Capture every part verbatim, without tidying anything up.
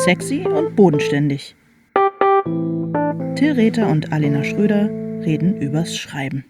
Sexy und bodenständig. Till Rether und Alena Schröder reden übers Schreiben.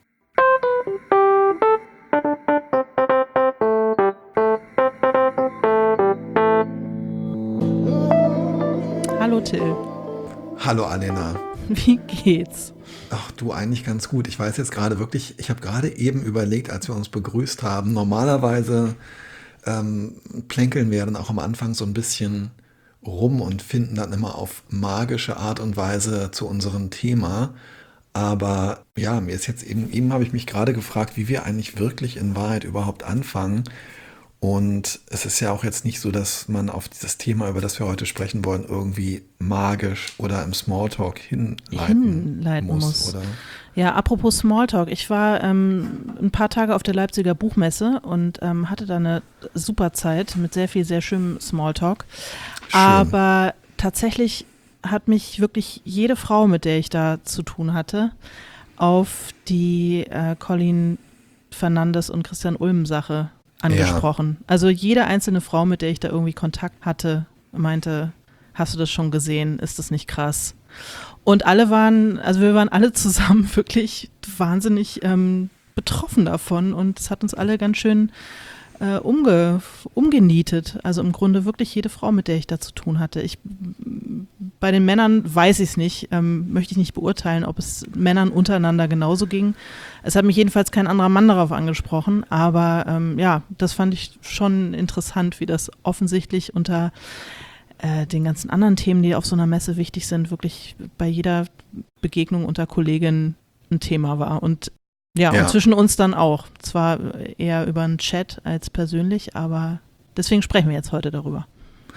Hallo Till. Hallo Alena. Wie geht's? Ach du, eigentlich ganz gut. Ich weiß jetzt gerade wirklich, ich habe gerade eben überlegt, als wir uns begrüßt haben, normalerweise ähm, plänkeln wir dann auch am Anfang so ein bisschen rum und finden dann immer auf magische Art und Weise zu unserem Thema. Aber ja, mir ist jetzt eben, eben habe ich mich gerade gefragt, wie wir eigentlich wirklich in Wahrheit überhaupt anfangen. Und es ist ja auch jetzt nicht so, dass man auf dieses Thema, über das wir heute sprechen wollen, irgendwie magisch oder im Smalltalk hinleiten, hinleiten muss, muss, oder? Ja, apropos Smalltalk. Ich war ähm, ein paar Tage auf der Leipziger Buchmesse und ähm, hatte da eine super Zeit mit sehr viel, sehr schönem Smalltalk. Schön. Aber tatsächlich hat mich wirklich jede Frau, mit der ich da zu tun hatte, auf die äh, Colin Fernandes und Christian Ulm Sache angesprochen. Ja. Also jede einzelne Frau, mit der ich da irgendwie Kontakt hatte, meinte, hast du das schon gesehen? Ist das nicht krass? Und alle waren, also wir waren alle zusammen wirklich wahnsinnig ähm, betroffen davon und es hat uns alle ganz schön äh, umge, umgenietet. Also im Grunde wirklich jede Frau, mit der ich da zu tun hatte. Ich, bei den Männern weiß ich es nicht, ähm, möchte ich nicht beurteilen, ob es Männern untereinander genauso ging. Es hat mich jedenfalls kein anderer Mann darauf angesprochen, aber ähm, ja, das fand ich schon interessant, wie das offensichtlich unter äh, den ganzen anderen Themen, die auf so einer Messe wichtig sind, wirklich bei jeder Begegnung unter Kolleginnen ein Thema war. Und ja, ja, und zwischen uns dann auch. Zwar eher über einen Chat als persönlich, aber deswegen sprechen wir jetzt heute darüber.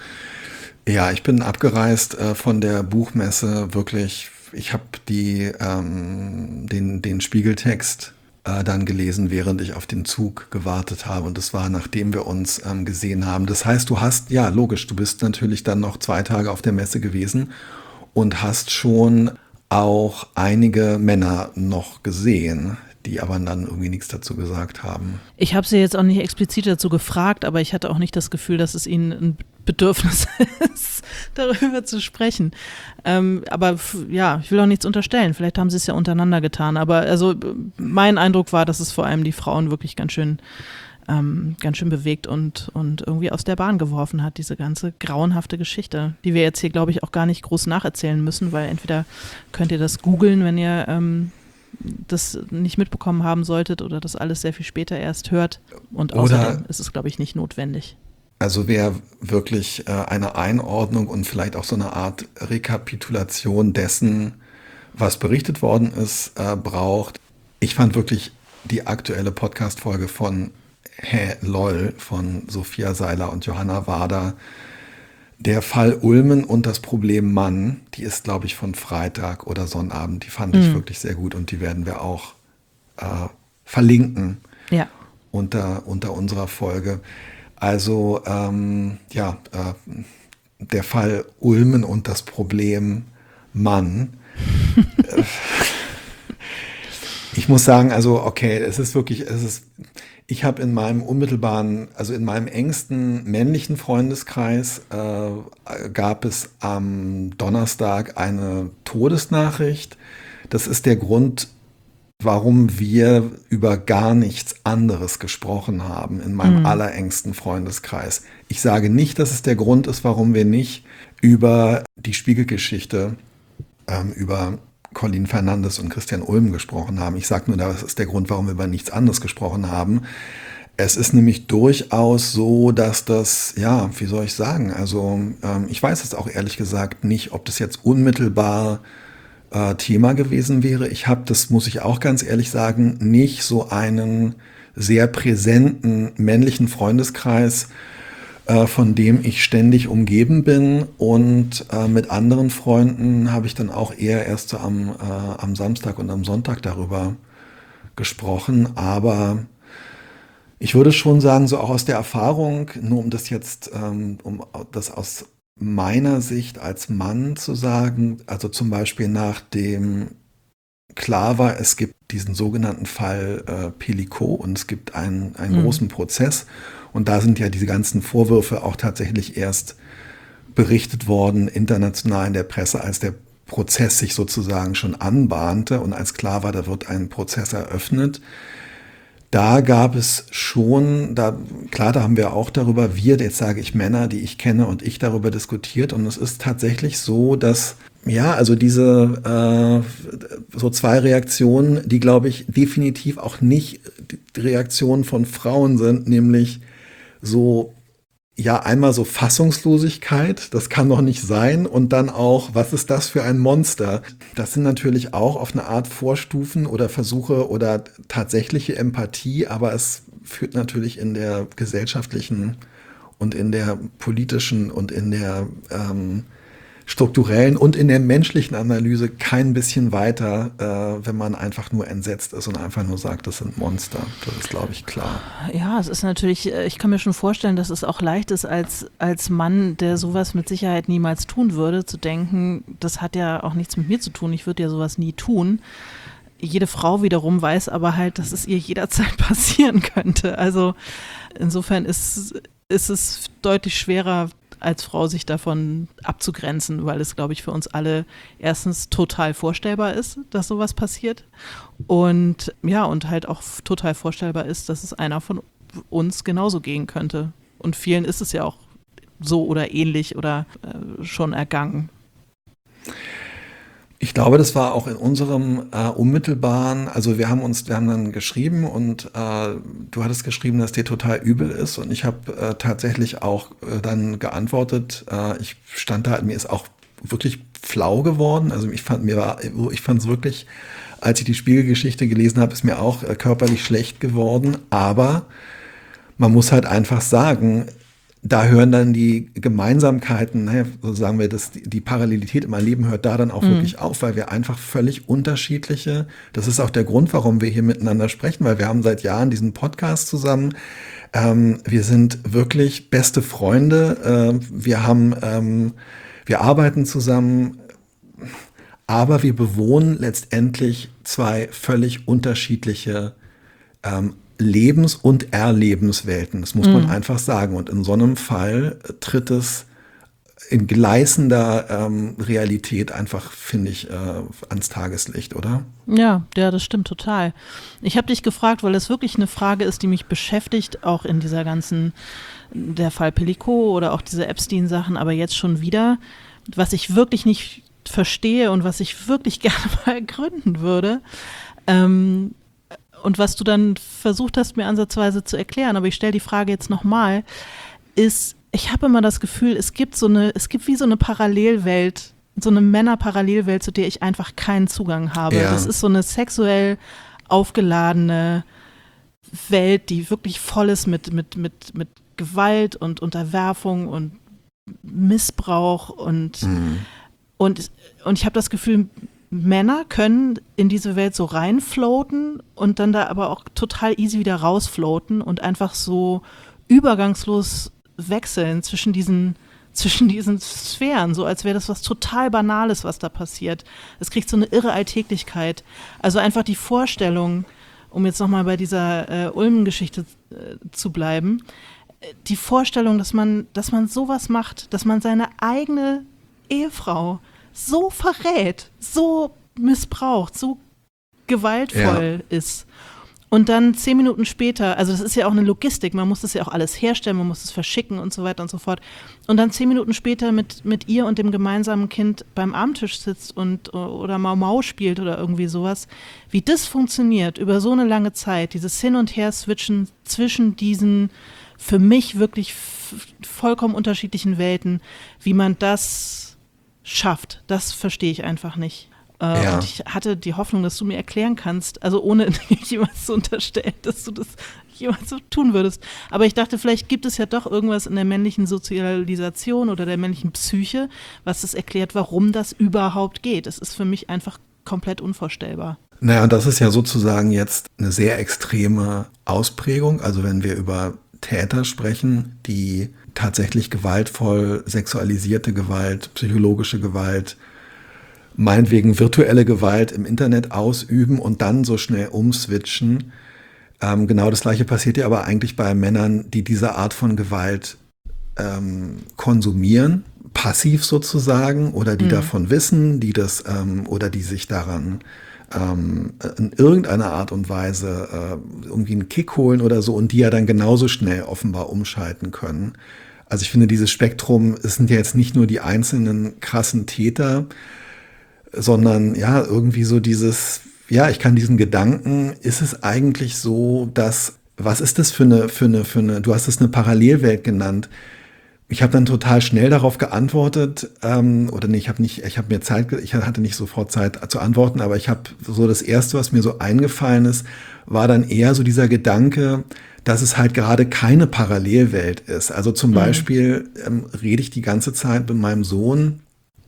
Ja, ich bin abgereist äh, von der Buchmesse, wirklich. Ich habe die ähm, den, den Spiegeltext äh, dann gelesen, während ich auf den Zug gewartet habe. Und das war, nachdem wir uns ähm, gesehen haben. Das heißt, du hast, ja logisch, du bist natürlich dann noch zwei Tage auf der Messe gewesen und hast schon auch einige Männer noch gesehen, die aber dann irgendwie nichts dazu gesagt haben. Ich habe sie jetzt auch nicht explizit dazu gefragt, aber ich hatte auch nicht das Gefühl, dass es ihnen ein Bedürfnis ist, darüber zu sprechen. Ähm, aber f- ja, ich will auch nichts unterstellen. Vielleicht haben sie es ja untereinander getan. Aber also mein Eindruck war, dass es vor allem die Frauen wirklich ganz schön, ähm, ganz schön bewegt und, und irgendwie aus der Bahn geworfen hat, diese ganze grauenhafte Geschichte, die wir jetzt hier, glaube ich, auch gar nicht groß nacherzählen müssen, weil entweder könnt ihr das googeln, wenn ihr ähm, das nicht mitbekommen haben solltet oder das alles sehr viel später erst hört. Und außerdem oder ist es, glaube ich, nicht notwendig. Also wer wirklich äh, eine Einordnung und vielleicht auch so eine Art Rekapitulation dessen, was berichtet worden ist, äh, braucht. Ich fand wirklich die aktuelle Podcast-Folge von Hä, lol von Sophia Seiler und Johanna Wader, der Fall Ulmen und das Problem Mann, die ist, glaube ich, von Freitag oder Sonnabend. Die fand mhm. ich wirklich sehr gut und die werden wir auch äh, verlinken ja. unter, unter unserer Folge. Also, ähm, ja, äh, der Fall Ulmen und das Problem Mann. Ich muss sagen, also, okay, es ist wirklich, es ist, ich habe in meinem unmittelbaren, also in meinem engsten männlichen Freundeskreis äh, gab es am Donnerstag eine Todesnachricht. Das ist der Grund, warum wir über gar nichts anderes gesprochen haben in meinem mhm. allerengsten Freundeskreis. Ich sage nicht, dass es der Grund ist, warum wir nicht über die Spiegelgeschichte, ähm, über Colin Fernandes und Christian Ulm gesprochen haben. Ich sage nur, das ist der Grund, warum wir über nichts anderes gesprochen haben. Es ist nämlich durchaus so, dass das, ja, wie soll ich sagen, also ähm, ich weiß es auch ehrlich gesagt nicht, ob das jetzt unmittelbar äh, Thema gewesen wäre. Ich habe, das muss ich auch ganz ehrlich sagen, nicht so einen sehr präsenten männlichen Freundeskreis, von dem ich ständig umgeben bin, und äh, mit anderen Freunden habe ich dann auch eher erst so am, äh, am Samstag und am Sonntag darüber gesprochen, aber ich würde schon sagen, so auch aus der Erfahrung, nur um das jetzt, ähm, um das aus meiner Sicht als Mann zu sagen, also zum Beispiel nachdem klar war, es gibt diesen sogenannten Fall äh, Pellicot und es gibt einen, einen mhm. großen Prozess. Und da sind ja diese ganzen Vorwürfe auch tatsächlich erst berichtet worden, international in der Presse, als der Prozess sich sozusagen schon anbahnte und als klar war, da wird ein Prozess eröffnet. Da gab es schon, da, klar, da haben wir auch darüber, wir, jetzt sage ich Männer, die ich kenne und ich darüber diskutiert. Und es ist tatsächlich so, dass, ja, also diese äh, so zwei Reaktionen, die, glaube ich, definitiv auch nicht die Reaktionen von Frauen sind, nämlich so, ja, einmal so Fassungslosigkeit, das kann doch nicht sein, und dann auch, was ist das für ein Monster? Das sind natürlich auch auf eine Art Vorstufen oder Versuche oder tatsächliche Empathie, aber es führt natürlich in der gesellschaftlichen und in der politischen und in der ähm, strukturellen und in der menschlichen Analyse kein bisschen weiter, äh, wenn man einfach nur entsetzt ist und einfach nur sagt, das sind Monster. Das ist, glaube ich, klar. Ja, es ist natürlich, ich kann mir schon vorstellen, dass es auch leicht ist, als, als Mann, der sowas mit Sicherheit niemals tun würde, zu denken, das hat ja auch nichts mit mir zu tun, ich würde ja sowas nie tun. Jede Frau wiederum weiß aber halt, dass es ihr jederzeit passieren könnte. Also insofern ist, ist es deutlich schwerer, als Frau sich davon abzugrenzen, weil es, glaube ich, für uns alle erstens total vorstellbar ist, dass sowas passiert und ja, und halt auch total vorstellbar ist, dass es einer von uns genauso gehen könnte. Und vielen ist es ja auch so oder ähnlich oder äh, schon ergangen. Ich glaube, das war auch in unserem äh, unmittelbaren, also wir haben uns, wir haben dann geschrieben und äh, du hattest geschrieben, dass dir total übel ist, und ich habe äh, tatsächlich auch äh, dann geantwortet, äh, ich stand da, mir ist auch wirklich flau geworden, also ich fand mir war, ich fand es wirklich, als ich die Spiegelgeschichte gelesen habe, ist mir auch äh, körperlich schlecht geworden, aber man muss halt einfach sagen, da hören dann die Gemeinsamkeiten, naja, so sagen wir, das, die Parallelität in meinem Leben hört da dann auch mhm. wirklich auf, weil wir einfach völlig unterschiedliche, das ist auch der Grund, warum wir hier miteinander sprechen, weil wir haben seit Jahren diesen Podcast zusammen, ähm, wir sind wirklich beste Freunde, äh, wir haben, ähm, wir arbeiten zusammen, aber wir bewohnen letztendlich zwei völlig unterschiedliche ähm, Lebens- und Erlebenswelten, das muss man mhm. einfach sagen. Und in so einem Fall tritt es in gleißender ähm, Realität einfach, finde ich, äh, ans Tageslicht, oder? Ja, ja, das stimmt total. Ich habe dich gefragt, weil es wirklich eine Frage ist, die mich beschäftigt, auch in dieser ganzen, der Fall Pellico oder auch diese Epstein-Sachen, aber jetzt schon wieder, was ich wirklich nicht verstehe und was ich wirklich gerne mal gründen würde. Ähm, Und was du dann versucht hast, mir ansatzweise zu erklären, aber ich stelle die Frage jetzt nochmal, ist, ich habe immer das Gefühl, es gibt so eine, es gibt wie so eine Parallelwelt, so eine Männerparallelwelt, zu der ich einfach keinen Zugang habe. Ja. Das ist so eine sexuell aufgeladene Welt, die wirklich voll ist mit, mit, mit, mit Gewalt und Unterwerfung und Missbrauch und, mhm. und, und ich habe das Gefühl, Männer können in diese Welt so reinfloaten und dann da aber auch total easy wieder rausfloaten und einfach so übergangslos wechseln zwischen diesen, zwischen diesen Sphären, so als wäre das was total Banales, was da passiert. Es kriegt so eine irre Alltäglichkeit. Also einfach die Vorstellung, um jetzt nochmal bei dieser äh, Ulmen-Geschichte äh, zu bleiben, die Vorstellung, dass man, dass man sowas macht, dass man seine eigene Ehefrau so verrät, so missbraucht, so gewaltvoll ja. ist. Und dann zehn Minuten später, also das ist ja auch eine Logistik, man muss das ja auch alles herstellen, man muss es verschicken und so weiter und so fort. Und dann zehn Minuten später mit, mit ihr und dem gemeinsamen Kind beim Abendtisch sitzt und oder Mau Mau spielt oder irgendwie sowas. Wie das funktioniert über so eine lange Zeit, dieses Hin- und Her-Switchen zwischen diesen für mich wirklich f- vollkommen unterschiedlichen Welten, wie man das schafft, das verstehe ich einfach nicht. Äh, ja. Und ich hatte die Hoffnung, dass du mir erklären kannst, also ohne jemals zu unterstellen, dass du das jemals so tun würdest. Aber ich dachte, vielleicht gibt es ja doch irgendwas in der männlichen Sozialisation oder der männlichen Psyche, was das erklärt, warum das überhaupt geht. Es ist für mich einfach komplett unvorstellbar. Naja, das ist ja sozusagen jetzt eine sehr extreme Ausprägung. Also wenn wir über Täter sprechen, die tatsächlich gewaltvoll, sexualisierte Gewalt, psychologische Gewalt, meinetwegen virtuelle Gewalt im Internet ausüben und dann so schnell umswitchen. Ähm, genau das Gleiche passiert ja aber eigentlich bei Männern, die diese Art von Gewalt ähm, konsumieren, passiv sozusagen oder die Mhm. davon wissen, die das ähm, oder die sich daran ähm, in irgendeiner Art und Weise äh, irgendwie einen Kick holen oder so und die ja dann genauso schnell offenbar umschalten können. Also ich finde, dieses Spektrum, es sind ja jetzt nicht nur die einzelnen krassen Täter, sondern ja, irgendwie so dieses, ja, ich kann diesen Gedanken, ist es eigentlich so, dass, was ist das für eine, für eine, für eine, du hast es eine Parallelwelt genannt. Ich habe dann total schnell darauf geantwortet, ähm, oder nee, ich habe nicht, ich habe mir Zeit, ge- ich hatte nicht sofort Zeit zu antworten, aber ich habe so das Erste, was mir so eingefallen ist, war dann eher so dieser Gedanke, dass es halt gerade keine Parallelwelt ist. Also zum Mhm. Beispiel ähm, rede ich die ganze Zeit mit meinem Sohn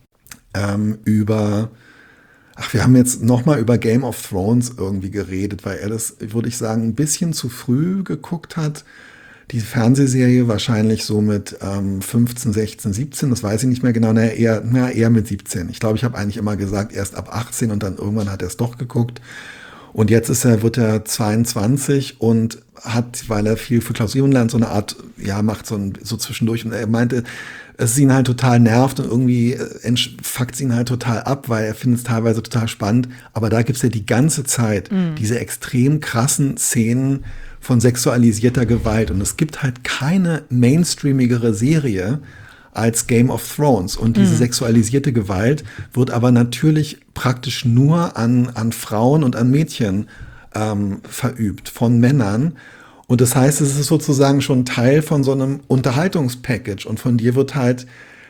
ähm, über, ach, wir haben jetzt nochmal über Game of Thrones irgendwie geredet, weil er das, würde ich sagen, ein bisschen zu früh geguckt hat. Die Fernsehserie wahrscheinlich so mit ähm, fünfzehn, sechzehn, siebzehn, das weiß ich nicht mehr genau, naja, eher, na, eher mit siebzehn. Ich glaube, ich habe eigentlich immer gesagt, erst ab achtzehn und dann irgendwann hat er es doch geguckt. Und jetzt ist er, wird er zweiundzwanzig und hat, weil er viel für Klausuren lernt, so eine Art, ja, macht so, ein, so zwischendurch. Und er meinte, es ihn halt total nervt und irgendwie äh, fuckt es ihn halt total ab, weil er findet es teilweise total spannend. Aber da gibt's ja die ganze Zeit Mhm. diese extrem krassen Szenen von sexualisierter Gewalt. Und es gibt halt keine mainstreamigere Serie als Game of Thrones. Und diese Mhm. sexualisierte Gewalt wird aber natürlich praktisch nur an, an Frauen und an Mädchen ähm, verübt, von Männern. Und das heißt, es ist sozusagen schon Teil von so einem Unterhaltungspackage. Und von dir wird halt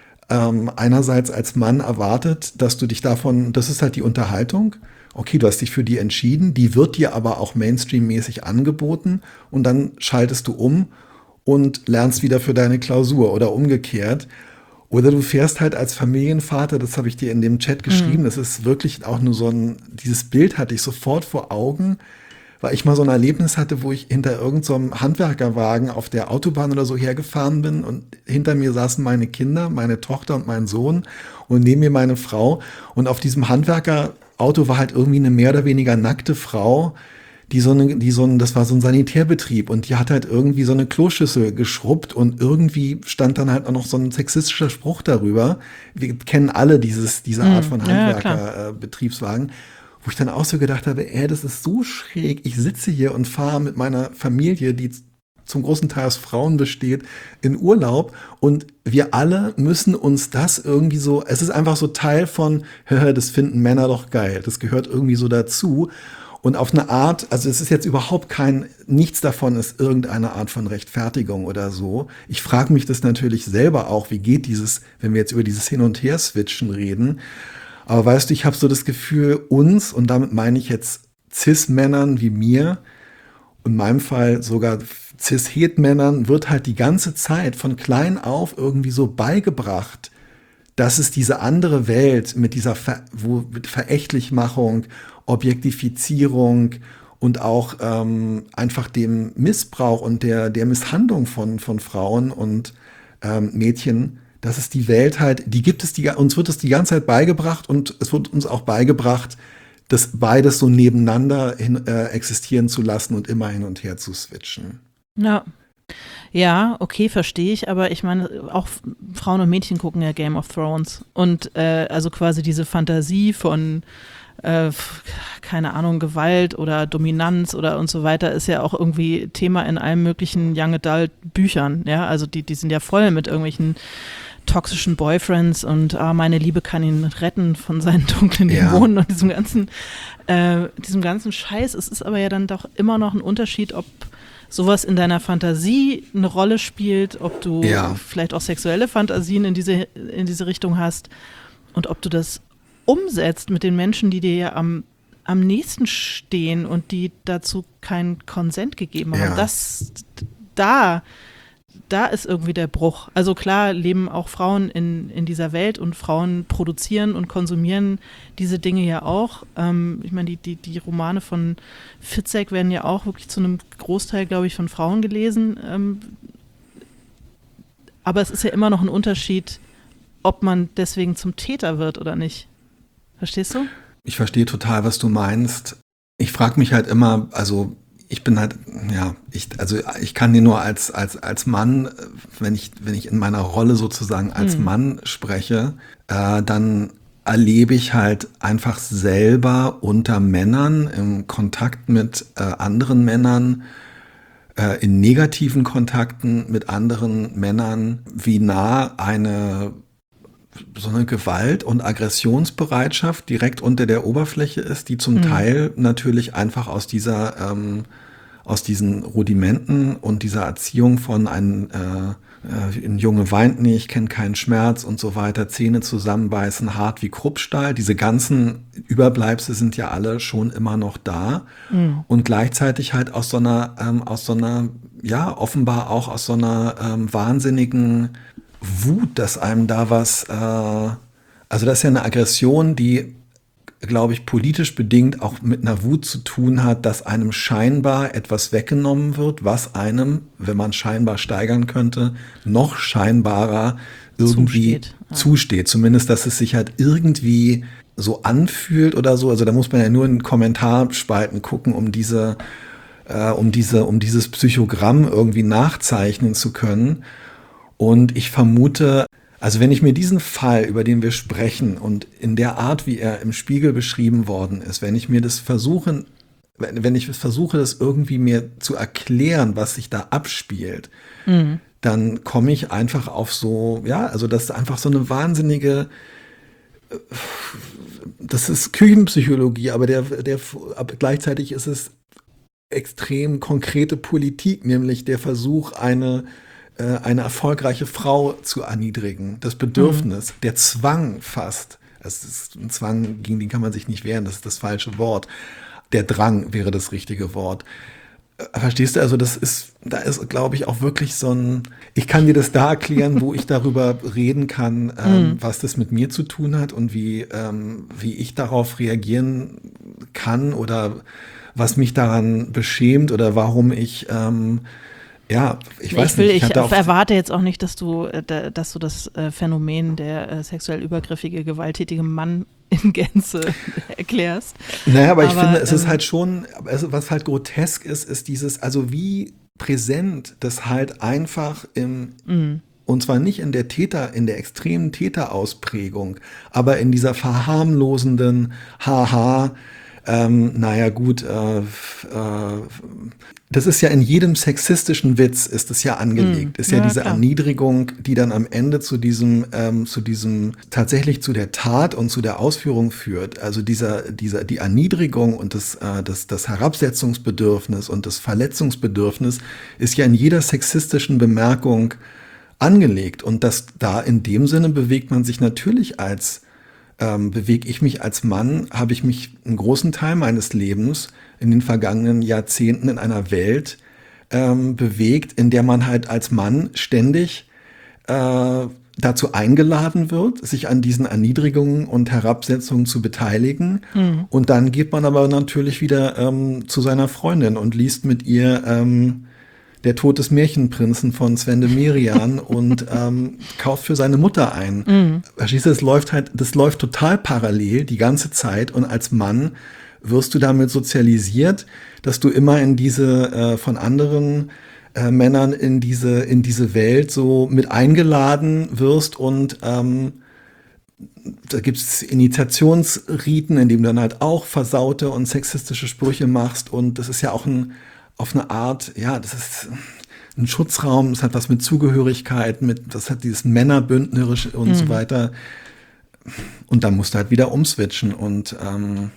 ähm, einerseits als Mann erwartet, dass du dich davon, das ist halt die Unterhaltung. Okay, du hast dich für die entschieden, die wird dir aber auch mainstreammäßig angeboten und dann schaltest du um und lernst wieder für deine Klausur oder umgekehrt. Oder du fährst halt als Familienvater, das habe ich dir in dem Chat geschrieben, Mhm. das ist wirklich auch nur so ein, dieses Bild hatte ich sofort vor Augen, weil ich mal so ein Erlebnis hatte, wo ich hinter irgendeinem so Handwerkerwagen auf der Autobahn oder so hergefahren bin und hinter mir saßen meine Kinder, meine Tochter und mein Sohn und neben mir meine Frau und auf diesem Handwerkerauto war halt irgendwie eine mehr oder weniger nackte Frau, die so eine, die so ein, das war so ein Sanitärbetrieb und die hat halt irgendwie so eine Kloschüssel geschrubbt und irgendwie stand dann halt auch noch so ein sexistischer Spruch darüber. Wir kennen alle dieses, diese Art von Mhm. Ja, ja, klar. Handwerker-Betriebswagen, wo ich dann auch so gedacht habe, ey, das ist so schräg. Ich sitze hier und fahre mit meiner Familie, die zum großen Teil aus Frauen besteht, in Urlaub und wir alle müssen uns das irgendwie so, es ist einfach so Teil von, das finden Männer doch geil. Das gehört irgendwie so dazu. Und auf eine Art, also es ist jetzt überhaupt kein, nichts davon ist irgendeine Art von Rechtfertigung oder so. Ich frage mich das natürlich selber auch, wie geht dieses, wenn wir jetzt über dieses Hin- und Her-Switchen reden. Aber weißt du, ich habe so das Gefühl, uns, und damit meine ich jetzt Cis-Männern wie mir, in meinem Fall sogar Cis-Het-Männern, wird halt die ganze Zeit von klein auf irgendwie so beigebracht, dass es diese andere Welt mit dieser Ver wo, mit Verächtlichmachung, Objektifizierung und auch ähm, einfach dem Missbrauch und der, der Misshandlung von, von Frauen und ähm, Mädchen, dass es die Welt halt, die gibt es, die, uns wird es die ganze Zeit beigebracht und es wird uns auch beigebracht, das beides so nebeneinander hin, äh, existieren zu lassen und immer hin und her zu switchen. Ja. Ja, okay, verstehe ich, aber ich meine, auch Frauen und Mädchen gucken ja Game of Thrones und äh, also quasi diese Fantasie von äh, keine Ahnung, Gewalt oder Dominanz oder und so weiter ist ja auch irgendwie Thema in allen möglichen Young Adult Büchern, ja, also die, die sind ja voll mit irgendwelchen toxischen Boyfriends und ah, meine Liebe kann ihn retten von seinen dunklen Ja. Dämonen und diesem ganzen, äh, diesem ganzen Scheiß. Es ist aber ja dann doch immer noch ein Unterschied, ob sowas in deiner Fantasie eine Rolle spielt, ob du Ja. vielleicht auch sexuelle Fantasien in diese, in diese Richtung hast und ob du das umsetzt mit den Menschen, die dir ja am, am nächsten stehen und die dazu keinen Konsent gegeben haben. Ja. Das, da, da ist irgendwie der Bruch. Also klar leben auch Frauen in, in dieser Welt und Frauen produzieren und konsumieren diese Dinge ja auch. Ähm, ich meine, die, die, die Romane von Fitzek werden ja auch wirklich zu einem Großteil, glaube ich, von Frauen gelesen. Ähm, aber es ist ja immer noch ein Unterschied, ob man deswegen zum Täter wird oder nicht. Verstehst du? Ich verstehe total, was du meinst. Ich frage mich halt immer, also ich bin halt, ja, ich, also ich kann dir nur als, als, als Mann, wenn ich, wenn ich in meiner Rolle sozusagen als Mhm. Mann spreche, äh, dann erlebe ich halt einfach selber unter Männern im Kontakt mit äh, anderen Männern, äh, in negativen Kontakten mit anderen Männern, wie nah eine so eine Gewalt- und Aggressionsbereitschaft direkt unter der Oberfläche ist, die zum Mhm. Teil natürlich einfach aus dieser, ähm, aus diesen Rudimenten und dieser Erziehung von ein, äh, äh, ein Junge weint nicht, kennt keinen Schmerz und so weiter, Zähne zusammenbeißen, hart wie Kruppstahl. Diese ganzen Überbleibsel sind ja alle schon immer noch da Mhm. und gleichzeitig halt aus so einer, ähm, aus so einer, ja, offenbar auch aus so einer ähm, wahnsinnigen Wut, dass einem da was, äh, also das ist ja eine Aggression, die, glaube ich, politisch bedingt auch mit einer Wut zu tun hat, dass einem scheinbar etwas weggenommen wird, was einem, wenn man scheinbar steigern könnte, noch scheinbarer irgendwie Zusteht. Ja. zusteht. Zumindest, dass es sich halt irgendwie so anfühlt oder so. Also da muss man ja nur in Kommentarspalten gucken, um diese, äh, um diese, um dieses Psychogramm irgendwie nachzeichnen zu können. Und ich vermute, also wenn ich mir diesen Fall, über den wir sprechen und in der Art, wie er im Spiegel beschrieben worden ist, wenn ich mir das versuche, wenn ich versuche, das irgendwie mir zu erklären, was sich da abspielt, Mhm. dann komme ich einfach auf so, ja, also das ist einfach so eine wahnsinnige, das ist Küchenpsychologie, aber der, der, aber gleichzeitig ist es extrem konkrete Politik, nämlich der Versuch, eine eine erfolgreiche Frau zu erniedrigen. Das Mhm. Bedürfnis, der Zwang fast. Es ist ein Zwang, gegen den kann man sich nicht wehren, das ist das falsche Wort. Der Drang wäre das richtige Wort. Verstehst du? Also das ist, da ist, glaube ich, auch wirklich so ein, ich kann dir das da erklären, wo ich darüber reden kann, ähm, Mhm. was das mit mir zu tun hat und wie, ähm, wie ich darauf reagieren kann oder was mich daran beschämt oder warum ich, ähm, ja, ich Nee, weiß Ich will, nicht, ich ich hatte auf, erwarte jetzt auch nicht, dass du, äh, da- dass du das äh, Phänomen der äh, sexuell übergriffige, gewalttätige Mann in Gänze erklärst. naja, aber ich finde, Aber es ist ähm, halt schon, also was halt grotesk ist, ist dieses, also wie präsent das halt einfach im, mh, und zwar nicht in der Täter, in der extremen Täterausprägung, aber in dieser verharmlosenden, haha, ähm, naja gut, äh, äh, das ist ja in jedem sexistischen Witz ist es ja mh, angelegt, ist ja ja, diese klar. Erniedrigung, die dann am Ende zu diesem, ähm, zu diesem, tatsächlich zu der Tat und zu der Ausführung führt. Also dieser, dieser, die Erniedrigung und das, äh, das, das Herabsetzungsbedürfnis und das Verletzungsbedürfnis ist ja in jeder sexistischen Bemerkung angelegt. Und das da in dem Sinne bewegt man sich natürlich als, ähm, bewege ich mich als Mann, habe ich mich einen großen Teil meines Lebens in den vergangenen Jahrzehnten in einer Welt ähm, bewegt, in der man halt als Mann ständig äh, dazu eingeladen wird, sich an diesen Erniedrigungen und Herabsetzungen zu beteiligen. Mh. Und dann geht man aber natürlich wieder ähm, zu seiner Freundin und liest mit ihr ähm, Der Tod des Märchenprinzen von Sven de Merian und ähm, kauft für seine Mutter ein. Mh. Verstehst du, das läuft halt, das läuft total parallel die ganze Zeit und als Mann wirst du damit sozialisiert, dass du immer in diese äh, von anderen äh, Männern in diese in diese Welt so mit eingeladen wirst und ähm, da gibt es Initiationsriten, in denen du dann halt auch versaute und sexistische Sprüche machst und das ist ja auch ein auf eine Art, ja, das ist ein Schutzraum, es hat was mit Zugehörigkeit, mit, das hat dieses Männerbündnerisch und so Mh. weiter. Und dann musst du halt wieder umswitchen und ähm,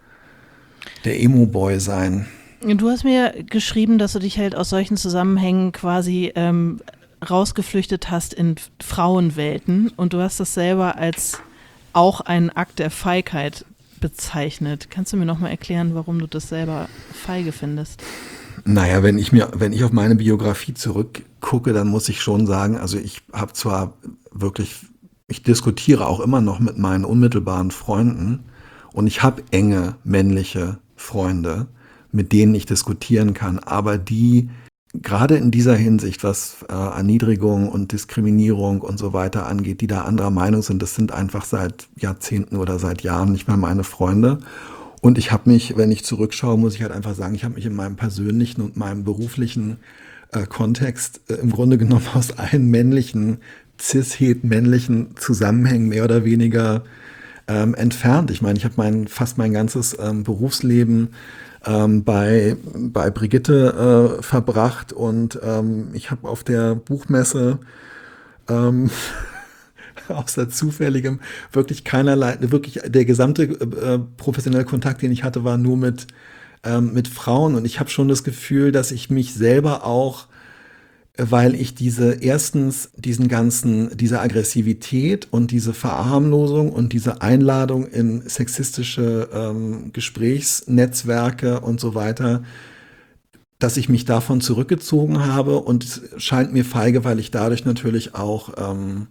der Emo-Boy sein. Du hast mir geschrieben, dass du dich halt aus solchen Zusammenhängen quasi ähm, rausgeflüchtet hast in Frauenwelten und du hast das selber als auch einen Akt der Feigheit bezeichnet. Kannst du mir nochmal erklären, warum du das selber feige findest? Naja, wenn ich mir, wenn ich auf meine Biografie zurückgucke, dann muss ich schon sagen, also ich habe zwar wirklich, ich diskutiere auch immer noch mit meinen unmittelbaren Freunden und ich habe enge männliche Freunde, mit denen ich diskutieren kann, aber die gerade in dieser Hinsicht, was äh, Erniedrigung und Diskriminierung und so weiter angeht, die da anderer Meinung sind, das sind einfach seit Jahrzehnten oder seit Jahren nicht mehr meine Freunde. Und ich habe mich, wenn ich zurückschaue, muss ich halt einfach sagen, ich habe mich in meinem persönlichen und meinem beruflichen äh, Kontext äh, im Grunde genommen aus allen männlichen, cis-het-männlichen Zusammenhängen mehr oder weniger ähm, entfernt. Ich meine, ich habe mein, fast mein ganzes ähm, Berufsleben ähm, bei, bei Brigitte äh, verbracht und ähm, ich habe auf der Buchmesse ähm, außer zufälligem wirklich keinerlei, wirklich der gesamte äh, professionelle Kontakt, den ich hatte, war nur mit, ähm, mit Frauen und ich habe schon das Gefühl, dass ich mich selber auch, weil ich diese erstens diesen ganzen, diese Aggressivität und diese Verharmlosung und diese Einladung in sexistische ähm, Gesprächsnetzwerke und so weiter, dass ich mich davon zurückgezogen habe und es scheint mir feige, weil ich dadurch natürlich auch ähm,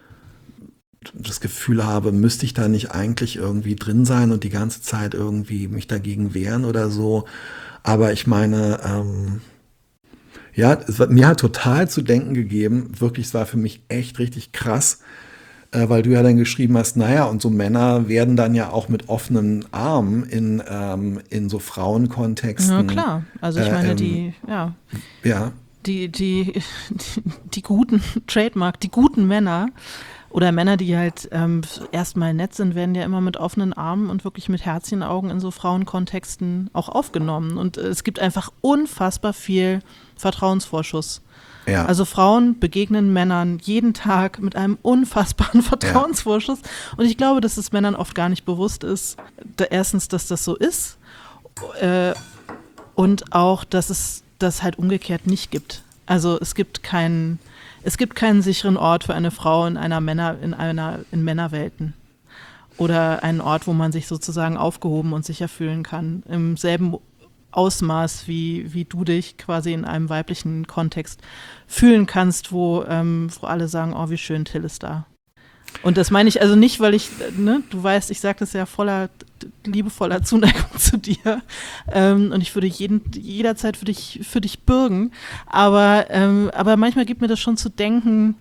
das Gefühl habe, müsste ich da nicht eigentlich irgendwie drin sein und die ganze Zeit irgendwie mich dagegen wehren oder so. Aber ich meine, ähm, ja, es hat, mir hat total zu denken gegeben, wirklich, es war für mich echt richtig krass, äh, weil du ja dann geschrieben hast, naja, und so Männer werden dann ja auch mit offenen Armen in, ähm, in so Ja, Frauenkontexten, klar. Also ich äh, meine, ähm, die, ja, ja, die, die, die, die guten, Trademark, die guten Männer oder Männer, die halt ähm, erstmal nett sind, werden ja immer mit offenen Armen und wirklich mit Herzchenaugen in so Frauenkontexten auch aufgenommen. Und äh, es gibt einfach unfassbar viel Vertrauensvorschuss. ja, Also Frauen begegnen Männern jeden Tag mit einem unfassbaren ja, Vertrauensvorschuss. Und ich glaube, dass es Männern oft gar nicht bewusst ist, da erstens, dass das so ist äh, und auch, dass es das halt umgekehrt nicht gibt. Also es gibt keinen, es gibt keinen sicheren Ort für eine Frau in einer Männer, in einer, in Männerwelten. Oder einen Ort, wo man sich sozusagen aufgehoben und sicher fühlen kann. Im selben Ausmaß, wie, wie du dich quasi in einem weiblichen Kontext fühlen kannst, wo, ähm, wo alle sagen, oh, wie schön, Till ist da. Und das meine ich also nicht, weil ich, ne, du weißt, ich sage das ja voller, liebevoller Zuneigung zu dir. Ähm, und ich würde jeden, jederzeit für dich, für dich bürgen. Aber, ähm, aber manchmal gibt mir das schon zu denken,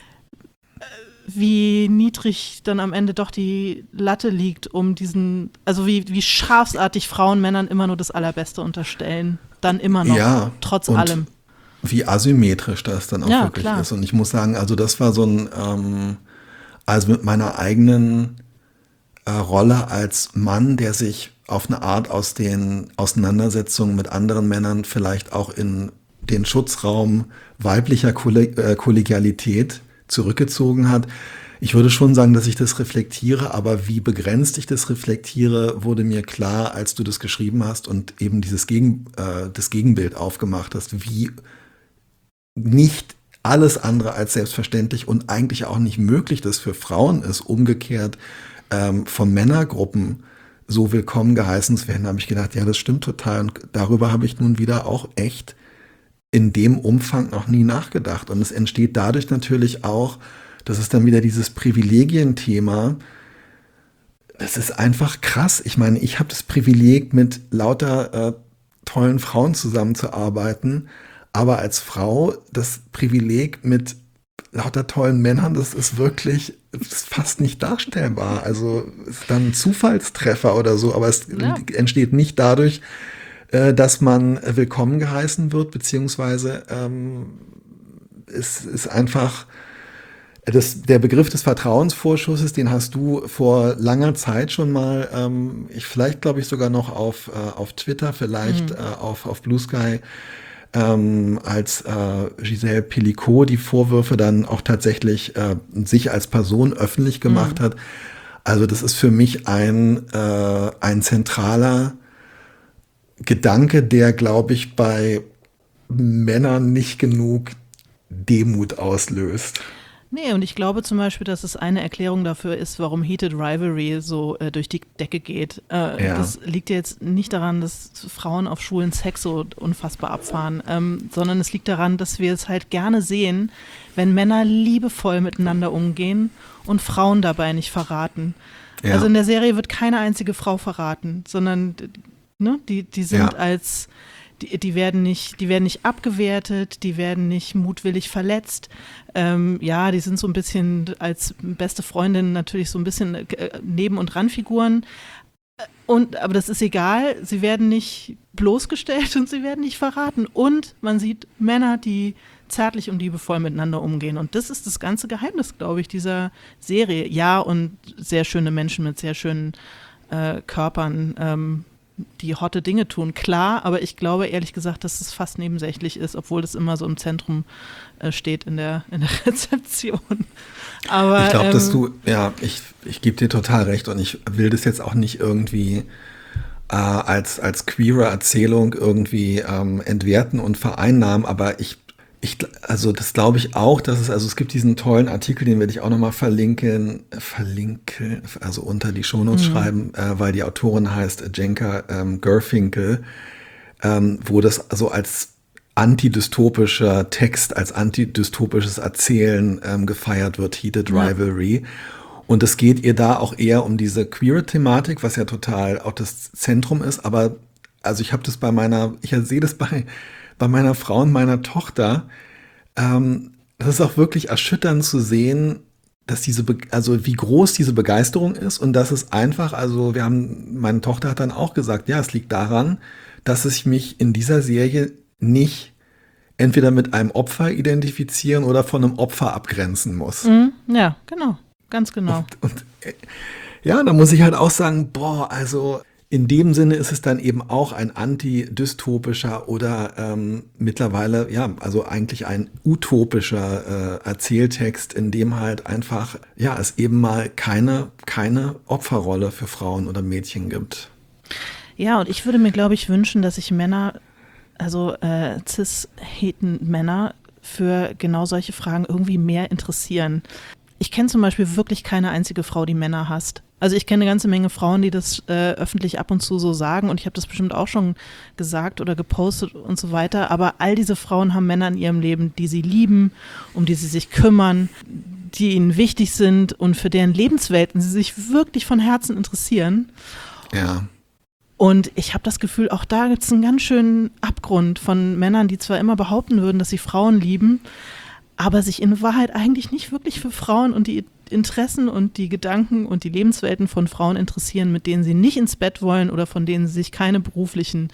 wie niedrig dann am Ende doch die Latte liegt, um diesen, also wie, wie scharfsartig Frauen Männern immer nur das Allerbeste unterstellen. Dann immer noch, ja, trotz und allem. wie asymmetrisch das dann auch Ja, wirklich klar. ist. Und ich muss sagen, also das war so ein, ähm, also mit meiner eigenen äh, Rolle als Mann, der sich auf eine Art aus den Auseinandersetzungen mit anderen Männern vielleicht auch in den Schutzraum weiblicher Kolleg äh, Kollegialität zurückgezogen hat. Ich würde schon sagen, dass ich das reflektiere, aber wie begrenzt ich das reflektiere, wurde mir klar, als du das geschrieben hast und eben dieses Gegen, äh, das Gegenbild aufgemacht hast, wie nicht alles andere als selbstverständlich und eigentlich auch nicht möglich das für Frauen ist, umgekehrt ähm, von Männergruppen so willkommen geheißen zu werden, habe ich gedacht, ja, das stimmt total. Und darüber habe ich nun wieder auch echt in dem Umfang noch nie nachgedacht. Und es entsteht dadurch natürlich auch, das ist dann wieder dieses Privilegienthema, das ist einfach krass. Ich meine, ich habe das Privileg, mit lauter äh, tollen Frauen zusammenzuarbeiten, aber als Frau das Privileg mit lauter tollen Männern, das ist wirklich das ist fast nicht darstellbar. Also es ist dann ein Zufallstreffer oder so, aber es Ja. entsteht nicht dadurch, äh, dass man willkommen geheißen wird, beziehungsweise ähm, es ist einfach das, der Begriff des Vertrauensvorschusses, den hast du vor langer Zeit schon mal, ähm, ich vielleicht glaube ich sogar noch auf, äh, auf Twitter, vielleicht Mhm. äh, auf, auf Blue Sky, ähm, als äh, Giselle Pellicot die Vorwürfe dann auch tatsächlich äh, sich als Person öffentlich gemacht Mhm. hat. Also das ist für mich ein, äh, ein zentraler Gedanke, der, glaube ich, bei Männern nicht genug Demut auslöst. Nee, und ich glaube zum Beispiel, dass es eine Erklärung dafür ist, warum Heated Rivalry so äh, durch die Decke geht. Äh, Ja, das liegt ja jetzt nicht daran, dass Frauen auf schwulen Sex so unfassbar abfahren, ähm, sondern es liegt daran, dass wir es halt gerne sehen, wenn Männer liebevoll miteinander umgehen und Frauen dabei nicht verraten. ja, Also in der Serie wird keine einzige Frau verraten, sondern ne, die, die sind ja, als Die, die, werden nicht, die werden nicht abgewertet, die werden nicht mutwillig verletzt. Ähm, ja, die sind so ein bisschen als beste Freundin natürlich so ein bisschen äh, Neben- und Randfiguren. Und, aber das ist egal, sie werden nicht bloßgestellt und sie werden nicht verraten. Und man sieht Männer, die zärtlich und liebevoll miteinander umgehen. Und das ist das ganze Geheimnis, glaube ich, dieser Serie. Ja, und sehr schöne Menschen mit sehr schönen äh, Körpern, ähm, die hotte Dinge tun. Klar, aber ich glaube ehrlich gesagt, dass es fast nebensächlich ist, obwohl das immer so im Zentrum äh, steht in der, in der Rezeption. Aber, ich glaube, ähm, dass du, ja, ich, ich gebe dir total recht und ich will das jetzt auch nicht irgendwie äh, als, als queere Erzählung irgendwie ähm, entwerten und vereinnahmen, aber ich, ich also das glaube ich auch, dass es, also es gibt diesen tollen Artikel, den werde ich auch nochmal verlinken, äh, verlinken, also unter die Shownotes mhm. schreiben, äh, weil die Autorin heißt Jenka ähm, Gerfinkel, ähm, wo das so als antidystopischer Text, als antidystopisches Erzählen ähm, gefeiert wird, Heated Rivalry. Ja. Und es geht ihr da auch eher um diese queere Thematik, was ja total auch das Zentrum ist. Aber also ich habe das bei meiner, ich sehe das bei, bei meiner Frau und meiner Tochter. Ähm, das ist auch wirklich erschütternd zu sehen, dass diese, Be- also wie groß diese Begeisterung ist und dass es einfach, also wir haben, meine Tochter hat dann auch gesagt, ja, es liegt daran, dass ich mich in dieser Serie nicht entweder mit einem Opfer identifizieren oder von einem Opfer abgrenzen muss. Mm, ja, genau, ganz genau. Und, und ja, da muss ich halt auch sagen, boah, also in dem Sinne ist es dann eben auch ein antidystopischer oder ähm, mittlerweile, ja, also eigentlich ein utopischer äh, Erzähltext, in dem halt einfach, ja, es eben mal keine, keine Opferrolle für Frauen oder Mädchen gibt. Ja, und ich würde mir, glaube ich, wünschen, dass sich Männer also äh, cis-heten-Männer für genau solche Fragen irgendwie mehr interessieren. Ich kenne zum Beispiel wirklich keine einzige Frau, die Männer hasst. Also ich kenne eine ganze Menge Frauen, die das äh, öffentlich ab und zu so sagen und ich habe das bestimmt auch schon gesagt oder gepostet und so weiter, aber all diese Frauen haben Männer in ihrem Leben, die sie lieben, um die sie sich kümmern, die ihnen wichtig sind und für deren Lebenswelten sie sich wirklich von Herzen interessieren. Ja. Und ich habe das Gefühl, auch da gibt es einen ganz schönen Abgrund von Männern, die zwar immer behaupten würden, dass sie Frauen lieben, aber sich in Wahrheit eigentlich nicht wirklich für Frauen und die Interessen und die Gedanken und die Lebenswelten von Frauen interessieren, mit denen sie nicht ins Bett wollen oder von denen sie sich keine beruflichen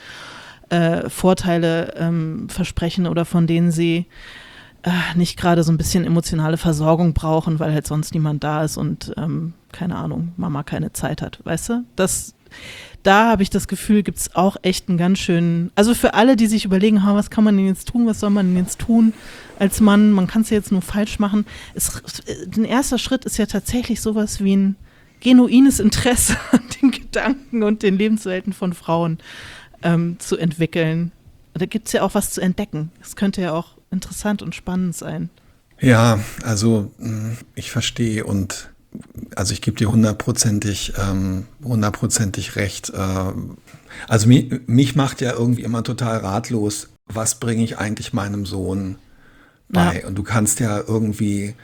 äh, Vorteile ähm, versprechen oder von denen sie äh, nicht gerade so ein bisschen emotionale Versorgung brauchen, weil halt sonst niemand da ist und ähm, keine Ahnung, Mama keine Zeit hat, weißt du? Das Da habe ich das Gefühl, gibt es auch echt einen ganz schönen, also für alle, die sich überlegen, was kann man denn jetzt tun, was soll man denn jetzt tun als Mann, man kann es ja jetzt nur falsch machen. Es, ein erster Schritt ist ja tatsächlich sowas wie ein genuines Interesse an den Gedanken und den Lebenswelten von Frauen ähm, zu entwickeln. Da gibt es ja auch was zu entdecken. Das könnte ja auch interessant und spannend sein. Ja, also ich verstehe und also ich gebe dir hundertprozentig, ähm, hundertprozentig recht. Äh, also mich, mich macht ja irgendwie immer total ratlos, was bringe ich eigentlich meinem Sohn bei? Ja. Und du kannst ja irgendwie,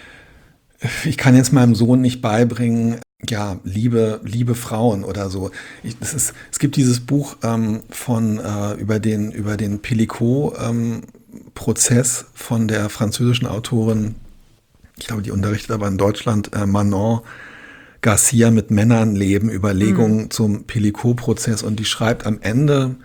ich kann jetzt meinem Sohn nicht beibringen, ja, liebe, liebe Frauen oder so. Ich, das ist, es gibt dieses Buch ähm, von äh, über den über den Pellicot-Prozess ähm, von der französischen Autorin. Ich glaube, die unterrichtet aber in Deutschland äh, Manon Garcia mit Männern leben, Überlegungen mhm. zum Pellicot-Prozess und die schreibt am Ende,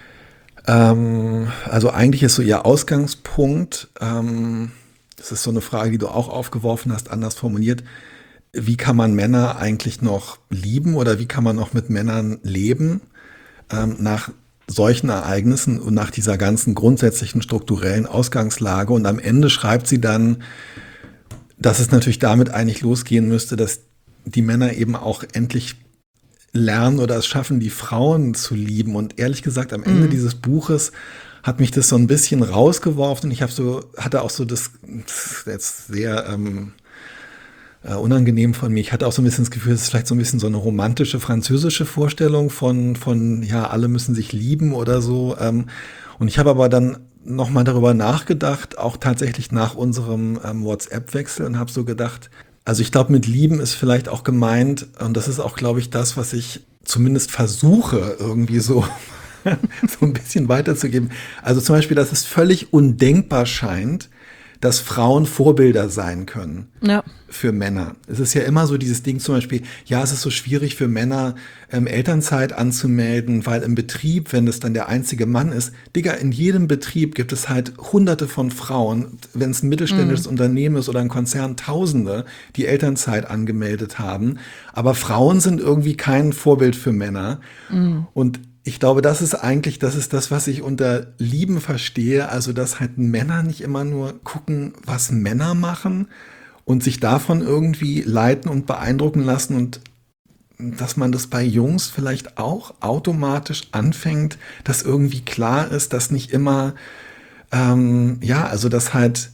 ähm, also eigentlich ist so ihr Ausgangspunkt, ähm, das ist so eine Frage, die du auch aufgeworfen hast, anders formuliert, wie kann man Männer eigentlich noch lieben oder wie kann man noch mit Männern leben ähm, nach solchen Ereignissen und nach dieser ganzen grundsätzlichen strukturellen Ausgangslage und am Ende schreibt sie dann, dass es natürlich damit eigentlich losgehen müsste, dass die Männer eben auch endlich lernen oder es schaffen, die Frauen zu lieben. Und ehrlich gesagt, am Ende mhm. dieses Buches hat mich das so ein bisschen rausgeworfen. Und ich habe so, hatte auch so das, das ist jetzt sehr ähm, äh, unangenehm von mir. Ich hatte auch so ein bisschen das Gefühl, es ist vielleicht so ein bisschen so eine romantische französische Vorstellung von, von ja, alle müssen sich lieben oder so. Ähm, und ich habe aber dann nochmal darüber nachgedacht, auch tatsächlich nach unserem ähm, WhatsApp-Wechsel und habe so gedacht, also ich glaube, mit Lieben ist vielleicht auch gemeint, und das ist auch, glaube ich, das, was ich zumindest versuche, irgendwie so, so ein bisschen weiterzugeben. Also zum Beispiel, dass es völlig undenkbar scheint, dass Frauen Vorbilder sein können Ja. für Männer. Es ist ja immer so dieses Ding zum Beispiel, ja, es ist so schwierig für Männer, ähm, Elternzeit anzumelden, weil im Betrieb, wenn es dann der einzige Mann ist, Digga, in jedem Betrieb gibt es halt hunderte von Frauen, wenn es ein mittelständisches mhm. Unternehmen ist oder ein Konzern, tausende, die Elternzeit angemeldet haben. Aber Frauen sind irgendwie kein Vorbild für Männer. Mhm. Und ich glaube, das ist eigentlich, das ist das, was ich unter Lieben verstehe. Also, dass halt Männer nicht immer nur gucken, was Männer machen und sich davon irgendwie leiten und beeindrucken lassen und dass man das bei Jungs vielleicht auch automatisch anfängt, dass irgendwie klar ist, dass nicht immer, ähm, ja, also dass halt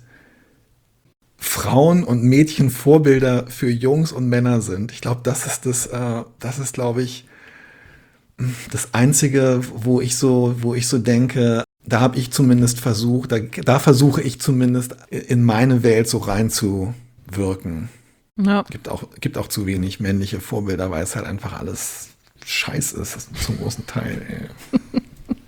Frauen und Mädchen Vorbilder für Jungs und Männer sind. Ich glaube, das ist das, äh, das ist, glaube ich, das Einzige, wo ich so, wo ich so denke, da habe ich zumindest versucht, da, da versuche ich zumindest in meine Welt so reinzuwirken. Ja. Gibt auch, gibt auch zu wenig männliche Vorbilder, weil es halt einfach alles scheiße ist, zum großen Teil. Ey.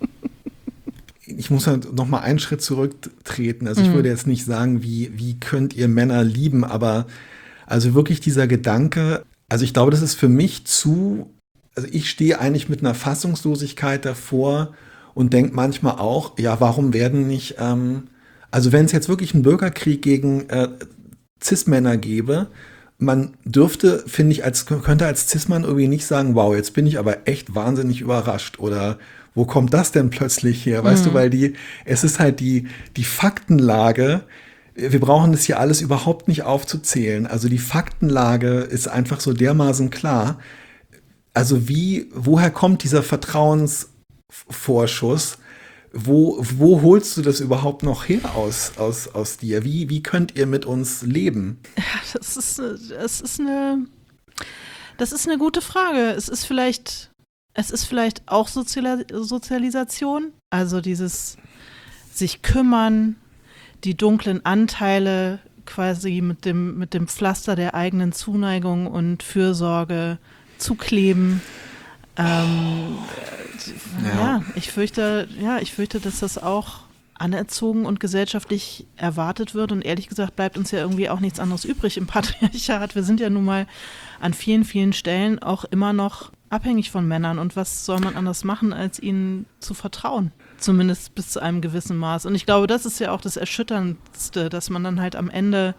Ich muss halt noch mal einen Schritt zurücktreten. Also ich mhm. würde jetzt nicht sagen, wie, wie könnt ihr Männer lieben, aber also wirklich dieser Gedanke, also ich glaube, das ist für mich zu, also ich stehe eigentlich mit einer Fassungslosigkeit davor und denke manchmal auch, ja, warum werden nicht, ähm, also wenn es jetzt wirklich einen Bürgerkrieg gegen äh, Cis-Männer gäbe, man dürfte, finde ich, als könnte als Cis-Mann irgendwie nicht sagen, wow, jetzt bin ich aber echt wahnsinnig überrascht oder wo kommt das denn plötzlich her? Weißt mhm. du, weil die, es ist halt die, die Faktenlage, wir brauchen das hier alles überhaupt nicht aufzuzählen. Also die Faktenlage ist einfach so dermaßen klar. Also wie, woher kommt dieser Vertrauensvorschuss? Wo, wo holst du das überhaupt noch her aus, aus, aus dir? Wie, wie könnt ihr mit uns leben? Ja, das ist, das ist eine, das ist eine gute Frage. Es ist vielleicht, es ist vielleicht auch Sozial- Sozialisation, also dieses sich kümmern, die dunklen Anteile quasi mit dem, mit dem Pflaster der eigenen Zuneigung und Fürsorge zu kleben. Ähm, ja. ja, ich fürchte, ja, ich fürchte, dass das auch anerzogen und gesellschaftlich erwartet wird und ehrlich gesagt bleibt uns ja irgendwie auch nichts anderes übrig im Patriarchat. Wir sind ja nun mal an vielen, vielen Stellen auch immer noch abhängig von Männern und was soll man anders machen, als ihnen zu vertrauen? Zumindest bis zu einem gewissen Maß. Und ich glaube, das ist ja auch das Erschütterndste, dass man dann halt am Ende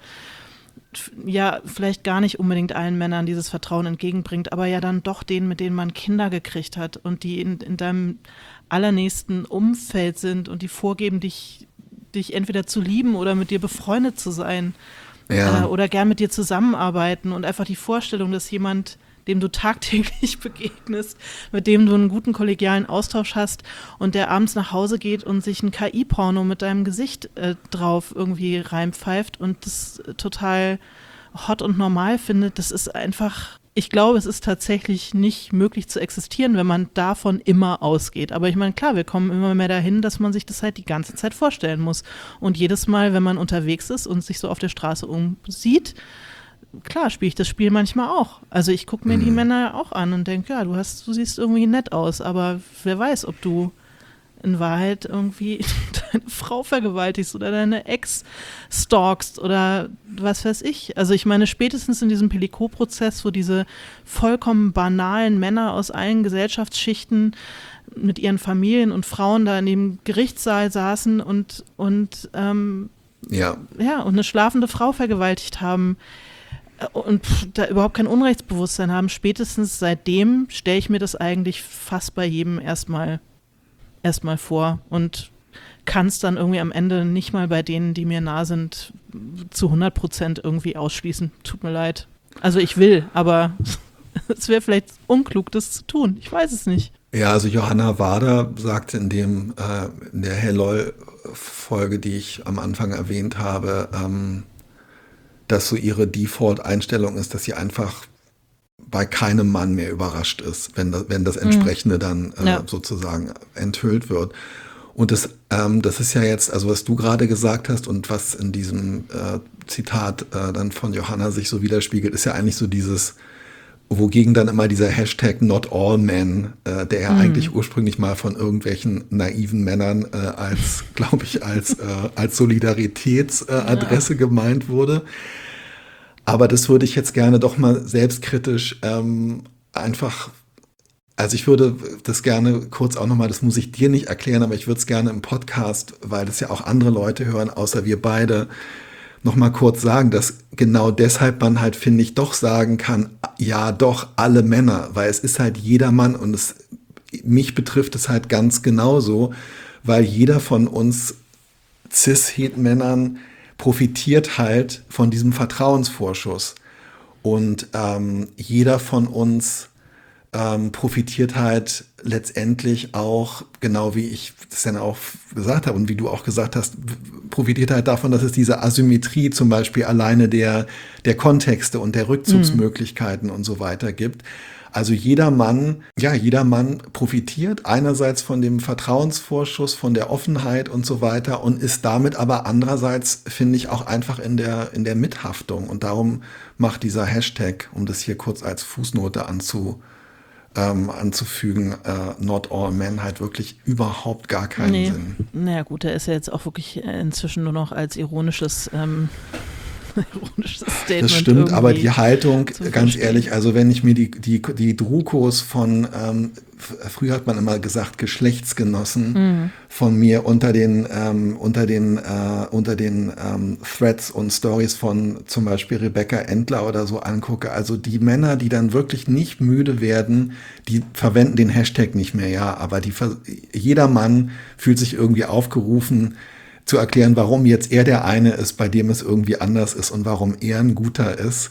ja, vielleicht gar nicht unbedingt allen Männern dieses Vertrauen entgegenbringt, aber ja dann doch denen, mit denen man Kinder gekriegt hat und die in, in deinem allernächsten Umfeld sind und die vorgeben, dich, dich entweder zu lieben oder mit dir befreundet zu sein ja. äh, oder gern mit dir zusammenarbeiten und einfach die Vorstellung, dass jemand, dem du tagtäglich begegnest, mit dem du einen guten kollegialen Austausch hast und der abends nach Hause geht und sich ein K I-Porno mit deinem Gesicht äh, drauf irgendwie reinpfeift und das total hot und normal findet, das ist einfach, ich glaube, es ist tatsächlich nicht möglich zu existieren, wenn man davon immer ausgeht. Aber ich meine, klar, wir kommen immer mehr dahin, dass man sich das halt die ganze Zeit vorstellen muss. Und jedes Mal, wenn man unterwegs ist und sich so auf der Straße umsieht, klar spiele ich das Spiel manchmal auch. Also ich gucke mir mhm. die Männer auch an und denke, ja, du hast, du siehst irgendwie nett aus, aber wer weiß, ob du in Wahrheit irgendwie deine Frau vergewaltigst oder deine Ex stalkst oder was weiß ich. Also ich meine, spätestens in diesem Pellicot-Prozess, wo diese vollkommen banalen Männer aus allen Gesellschaftsschichten mit ihren Familien und Frauen da in dem Gerichtssaal saßen und, und ähm, ja. ja, und eine schlafende Frau vergewaltigt haben, und da überhaupt kein Unrechtsbewusstsein haben, spätestens seitdem stelle ich mir das eigentlich fast bei jedem erstmal erstmal vor und kann es dann irgendwie am Ende nicht mal bei denen, die mir nah sind, zu hundert Prozent irgendwie ausschließen. Tut mir leid. Also ich will, aber es wäre vielleicht unklug, das zu tun. Ich weiß es nicht. Ja, also Johanna Wader sagte in dem äh, in der Helloy-Folge, die ich am Anfang erwähnt habe, ähm, dass so ihre Default-Einstellung ist, dass sie einfach bei keinem Mann mehr überrascht ist, wenn das, wenn das Entsprechende dann äh, ja. sozusagen enthüllt wird. Und das, ähm, das ist ja jetzt, also was du gerade gesagt hast und was in diesem äh, Zitat äh, dann von Johanna sich so widerspiegelt, ist ja eigentlich so dieses Wogegen dann immer dieser Hashtag Not All Men, äh, der ja Mhm. eigentlich ursprünglich mal von irgendwelchen naiven Männern äh, als, glaube ich, als, äh, als Solidaritätsadresse äh, gemeint wurde. Aber das würde ich jetzt gerne doch mal selbstkritisch ähm, einfach, also ich würde das gerne kurz auch nochmal, das muss ich dir nicht erklären, aber ich würde es gerne im Podcast, weil das ja auch andere Leute hören, außer wir beide, nochmal kurz sagen, dass genau deshalb man halt, finde ich, doch sagen kann, ja doch, alle Männer, weil es ist halt jeder Mann und es, mich betrifft es halt ganz genauso, weil jeder von uns Cis-Het-Männern profitiert halt von diesem Vertrauensvorschuss und ähm, jeder von uns ähm, profitiert halt letztendlich auch, genau wie ich das dann auch gesagt habe und wie du auch gesagt hast, profitiert halt davon, dass es diese Asymmetrie zum Beispiel alleine der, der Kontexte und der Rückzugsmöglichkeiten mhm. und so weiter gibt. Also jeder Mann, ja, jeder Mann profitiert einerseits von dem Vertrauensvorschuss, von der Offenheit und so weiter und ist damit aber andererseits, finde ich, auch einfach in der, in der Mithaftung. Und darum macht dieser Hashtag, um das hier kurz als Fußnote anzu, ähm, anzufügen, äh, Not All Men halt wirklich überhaupt gar keinen nee. Sinn. Naja gut, der ist ja jetzt auch wirklich inzwischen nur noch als ironisches ähm ironisches Statement. Das stimmt, aber die Haltung, ganz verstehen. ehrlich, also wenn ich mir die, die, die Drukos von, ähm, früher hat man immer gesagt, Geschlechtsgenossen mhm. von mir unter den, ähm, unter den, äh, unter den ähm, Threads und Stories von zum Beispiel Rebecca Endler oder so angucke, also die Männer, die dann wirklich nicht müde werden, die verwenden den Hashtag nicht mehr, ja, aber die, jeder Mann fühlt sich irgendwie aufgerufen, zu erklären, warum jetzt er der eine ist, bei dem es irgendwie anders ist und warum er ein guter ist.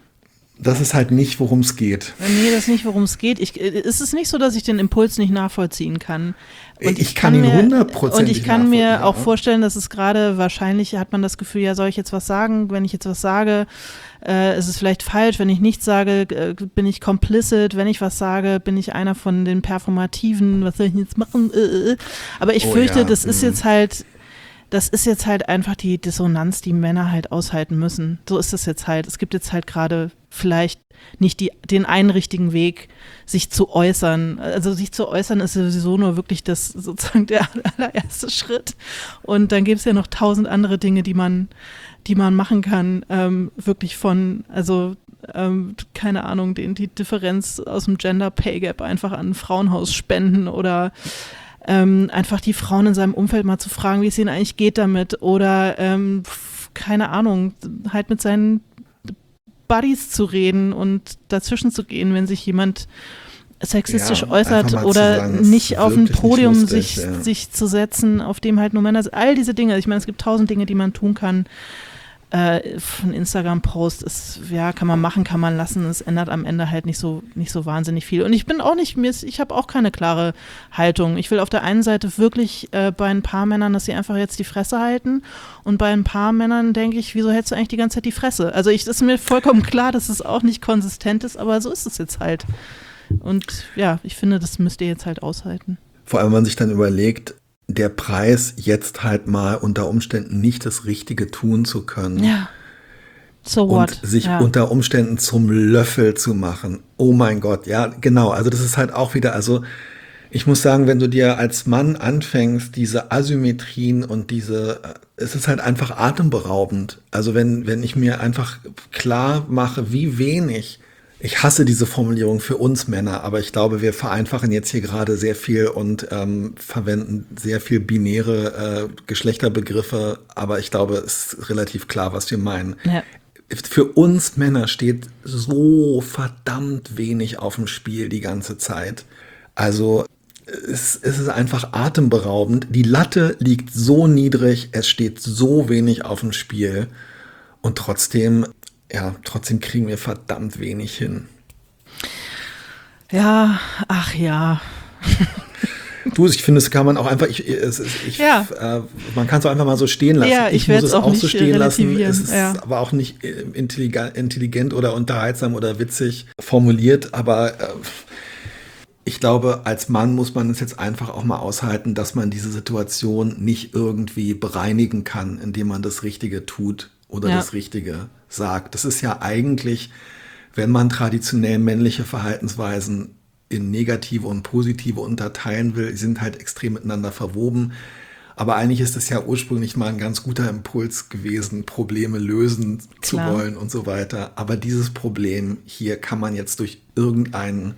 Das ist halt nicht, worum es geht. Nee, das ist nicht, worum es geht. Ich, es ist nicht so, dass ich den Impuls nicht nachvollziehen kann. Und ich, ich kann, kann ihn hundertprozentig Und ich kann mir ja. auch vorstellen, dass es gerade wahrscheinlich, hat man das Gefühl, ja, soll ich jetzt was sagen? Wenn ich jetzt was sage, äh, ist es vielleicht falsch. Wenn ich nichts sage, äh, bin ich complicit. Wenn ich was sage, bin ich einer von den Performativen. Was soll ich jetzt machen? Äh, äh. Aber ich oh, fürchte, ja. das ist mhm. jetzt halt Das ist jetzt halt einfach die Dissonanz, die Männer halt aushalten müssen. So ist es jetzt halt. Es gibt jetzt halt gerade vielleicht nicht die, den einen richtigen Weg, sich zu äußern. Also sich zu äußern ist sowieso nur wirklich das sozusagen der allererste Schritt. Und dann gibt es ja noch tausend andere Dinge, die man, die man machen kann. Ähm, wirklich von, also ähm, keine Ahnung, den, die Differenz aus dem Gender Pay Gap einfach an ein Frauenhaus spenden oder Ähm, einfach die Frauen in seinem Umfeld mal zu fragen, wie es ihnen eigentlich geht damit oder ähm, keine Ahnung, halt mit seinen Buddies zu reden und dazwischen zu gehen, wenn sich jemand sexistisch ja, äußert oder sagen, nicht auf ein Podium lustig, sich, ja. sich zu setzen, auf dem halt nur Männer sind. All diese Dinge, ich meine, es gibt tausend Dinge, die man tun kann. Äh, ein Instagram-Post ist, ja, kann man machen, kann man lassen. Es ändert am Ende halt nicht so, nicht so wahnsinnig viel. Und ich bin auch nicht, mir ist, ich habe auch keine klare Haltung. Ich will auf der einen Seite wirklich äh, bei ein paar Männern, dass sie einfach jetzt die Fresse halten. Und bei ein paar Männern denke ich, wieso hältst du eigentlich die ganze Zeit die Fresse? Also ich, das ist mir vollkommen klar, dass es auch nicht konsistent ist, aber so ist es jetzt halt. Und ja, ich finde, das müsst ihr jetzt halt aushalten. Vor allem, wenn man sich dann überlegt, der Preis, jetzt halt mal unter Umständen nicht das Richtige tun zu können. Ja. So what? Und sich ja. unter Umständen zum Löffel zu machen. Oh mein Gott, ja, genau. Also das ist halt auch wieder, also ich muss sagen, wenn du dir als Mann anfängst, diese Asymmetrien und diese, es ist halt einfach atemberaubend. Also wenn, wenn ich mir einfach klar mache, wie wenig, ich hasse diese Formulierung für uns Männer, aber ich glaube, wir vereinfachen jetzt hier gerade sehr viel und ähm, verwenden sehr viel binäre äh, Geschlechterbegriffe, aber ich glaube, es ist relativ klar, was wir meinen. Ja. Für uns Männer steht so verdammt wenig auf dem Spiel die ganze Zeit. Also es, es ist einfach atemberaubend. Die Latte liegt so niedrig, es steht so wenig auf dem Spiel und trotzdem... Ja, trotzdem kriegen wir verdammt wenig hin. Ja, ach ja. Du, ich finde, es kann man auch einfach, ich, es, ich, ja. äh, man kann es auch einfach mal so stehen lassen. Ja, ich, ich muss es auch, auch nicht so stehen lassen. Es ist ja. aber auch nicht intelligent, intelligent oder unterhaltsam oder witzig formuliert, aber äh, ich glaube, als Mann muss man es jetzt einfach auch mal aushalten, dass man diese Situation nicht irgendwie bereinigen kann, indem man das Richtige tut oder ja. das Richtige sagt. Das ist ja eigentlich, wenn man traditionell männliche Verhaltensweisen in negative und positive unterteilen will, sind halt extrem miteinander verwoben. Aber eigentlich ist es ja ursprünglich mal ein ganz guter Impuls gewesen, Probleme lösen Klar. zu wollen und so weiter. Aber dieses Problem hier kann man jetzt durch irgendeinen,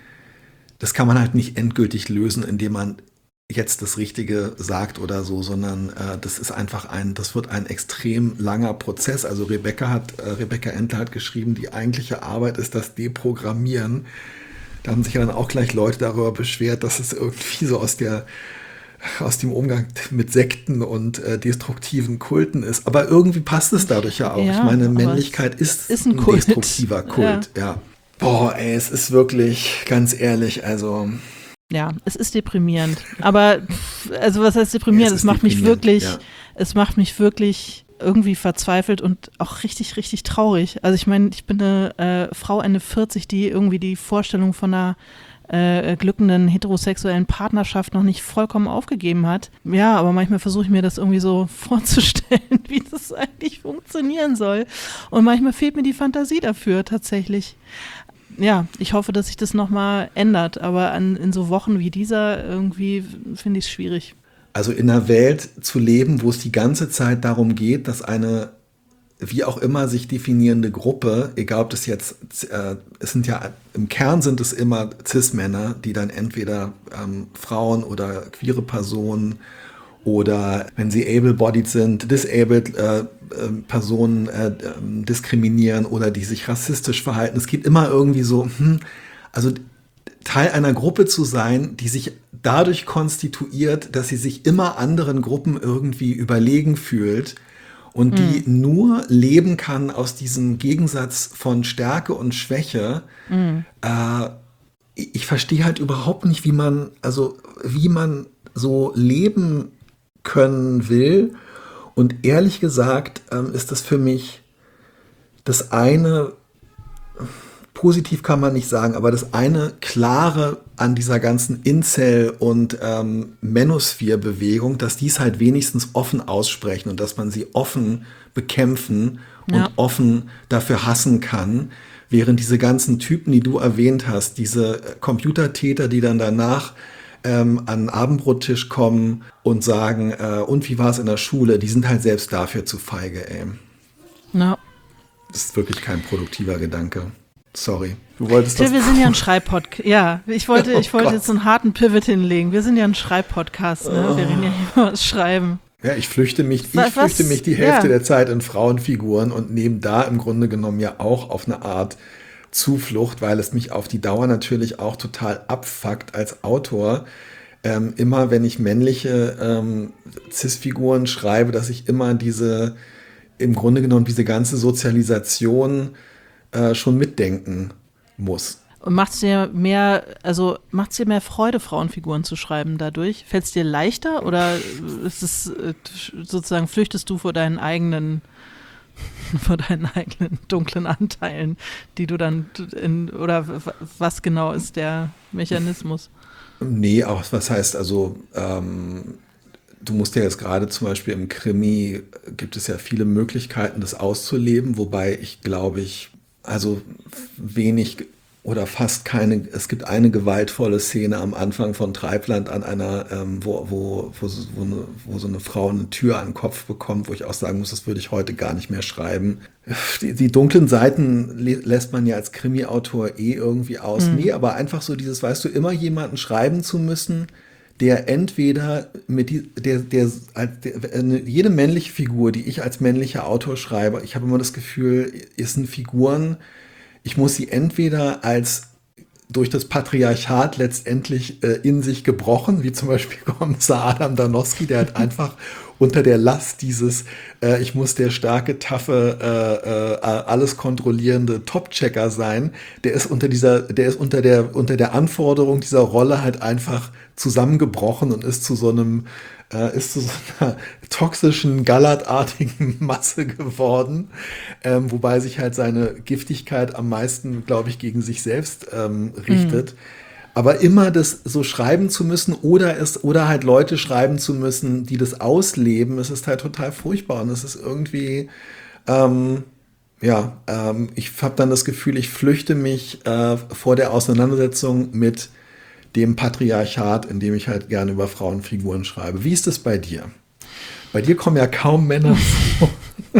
das kann man halt nicht endgültig lösen, indem man jetzt das Richtige sagt oder so, sondern äh, das ist einfach ein, das wird ein extrem langer Prozess. Also Rebecca hat, äh, Rebecca Entler hat geschrieben, die eigentliche Arbeit ist das Deprogrammieren. Da haben sich ja dann auch gleich Leute darüber beschwert, dass es irgendwie so aus der aus dem Umgang mit Sekten und äh, destruktiven Kulten ist. Aber irgendwie passt es dadurch ja auch. Ja, ich meine, aber Männlichkeit ist, ist ein ein, Kult. destruktiver Kult. Ja. Ja. Boah, ey, es ist wirklich, ganz ehrlich, also... Ja, es ist deprimierend. Aber, also was heißt deprimierend? Ja, es, es es macht mich deprimierend, wirklich, ja. es macht mich wirklich irgendwie verzweifelt und auch richtig, richtig traurig. Also ich meine, ich bin eine äh, Frau Ende vierzig, die irgendwie die Vorstellung von einer äh, glückenden heterosexuellen Partnerschaft noch nicht vollkommen aufgegeben hat. Ja, aber manchmal versuche ich mir das irgendwie so vorzustellen, wie das eigentlich funktionieren soll. Und manchmal fehlt mir die Fantasie dafür tatsächlich. Ja, ich hoffe, dass sich das nochmal ändert, aber an, in so Wochen wie dieser irgendwie finde ich es schwierig. Also in einer Welt zu leben, wo es die ganze Zeit darum geht, dass eine wie auch immer sich definierende Gruppe, egal ob das jetzt, äh, es sind ja, im Kern sind es immer Cis-Männer, die dann entweder ähm, Frauen oder queere Personen oder wenn sie able-bodied sind, disabled äh, äh, Personen äh, äh, diskriminieren oder die sich rassistisch verhalten. Es geht immer irgendwie so, hm, also Teil einer Gruppe zu sein, die sich dadurch konstituiert, dass sie sich immer anderen Gruppen irgendwie überlegen fühlt und die mm. nur leben kann aus diesem Gegensatz von Stärke und Schwäche. Mm. Äh, ich verstehe halt überhaupt nicht, wie man, also wie man so leben können will. Und ehrlich gesagt ähm, ist das für mich das eine, positiv kann man nicht sagen, aber das eine Klare an dieser ganzen Incel- und ähm, Manosphere-Bewegung, dass die es halt wenigstens offen aussprechen und dass man sie offen bekämpfen ja. und offen dafür hassen kann, während diese ganzen Typen, die du erwähnt hast, diese Computertäter, die dann danach ähm, an den Abendbrottisch kommen und sagen, äh, und wie war es in der Schule, die sind halt selbst dafür zu feige, ey. Ja. Das ist wirklich kein produktiver Gedanke. Sorry. Du wolltest Till, das. wir sind ja ein Schreibpodcast. Ja, ich wollte, Oh ich wollte Gott. jetzt so einen harten Pivot hinlegen. Wir sind ja ein Schreibpodcast, ne? Wir reden ja hier über das Schreiben. Ja, ich flüchte mich, ich Was- flüchte mich die Hälfte ja. der Zeit in Frauenfiguren und nehme da im Grunde genommen ja auch auf eine Art Zuflucht, weil es mich auf die Dauer natürlich auch total abfuckt als Autor. Ähm, immer wenn ich männliche ähm, Cis-Figuren schreibe, dass ich immer diese, im Grunde genommen diese ganze Sozialisation äh, schon mitdenken muss. Und macht es dir mehr, also macht es dir mehr Freude, Frauenfiguren zu schreiben dadurch? Fällt es dir leichter oder ist es äh, sozusagen, flüchtest du vor deinen eigenen, vor deinen eigenen dunklen Anteilen, die du dann in, oder was genau ist der Mechanismus? Nee, auch was heißt also, ähm, du musst ja jetzt gerade zum Beispiel im Krimi, gibt es ja viele Möglichkeiten, das auszuleben, wobei ich glaube ich, also wenig oder fast keine, es gibt eine gewaltvolle Szene am Anfang von Treibland an einer, ähm, wo, wo, wo, so, wo, eine, wo so eine Frau eine Tür an den Kopf bekommt, wo ich auch sagen muss, das würde ich heute gar nicht mehr schreiben. Die, die dunklen Seiten lä- lässt man ja als Krimi-Autor eh irgendwie aus. Mhm. Nee, aber einfach so dieses, weißt du, immer jemanden schreiben zu müssen, der entweder mit die, der, der, als der, eine, jede männliche Figur, die ich als männlicher Autor schreibe, ich habe immer das Gefühl, es sind Figuren, ich muss sie entweder als durch das Patriarchat letztendlich äh, in sich gebrochen, wie zum Beispiel Kommissar Adam Danowski, der halt einfach unter der Last dieses, äh, ich muss der starke, taffe, äh, äh, alles kontrollierende Top-Checker sein, der ist unter dieser, der ist unter der, unter der Anforderung dieser Rolle halt einfach zusammengebrochen und ist zu so einem, äh, ist zu so einer toxischen, gallertartigen Masse geworden, ähm, wobei sich halt seine Giftigkeit am meisten, glaube ich, gegen sich selbst ähm, richtet. Mhm. Aber immer das so schreiben zu müssen oder es oder halt Leute schreiben zu müssen, die das ausleben, es ist halt total furchtbar und es ist irgendwie, ähm, ja, ähm, ich habe dann das Gefühl, ich flüchte mich äh, vor der Auseinandersetzung mit dem Patriarchat, in dem ich halt gerne über Frauenfiguren schreibe. Wie ist es bei dir? Bei dir kommen ja kaum Männer vor.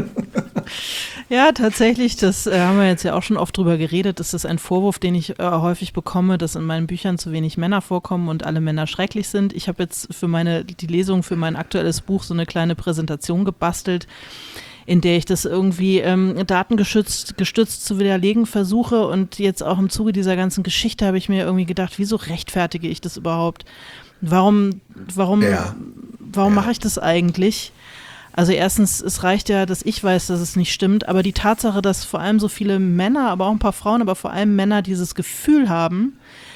Ja, tatsächlich, das äh, haben wir jetzt ja auch schon oft drüber geredet. Das ist ein Vorwurf, den ich äh, häufig bekomme, dass in meinen Büchern zu wenig Männer vorkommen und alle Männer schrecklich sind. Ich habe jetzt für meine, die Lesung für mein aktuelles Buch so eine kleine Präsentation gebastelt, in der ich das irgendwie ähm, datengestützt gestützt zu widerlegen versuche. Und jetzt auch im Zuge dieser ganzen Geschichte habe ich mir irgendwie gedacht, wieso rechtfertige ich das überhaupt? Warum, warum, Ja. warum Ja. mache ich das eigentlich? Also erstens, es reicht ja, dass ich weiß, dass es nicht stimmt, aber die Tatsache, dass vor allem so viele Männer, aber auch ein paar Frauen, aber vor allem Männer dieses Gefühl haben,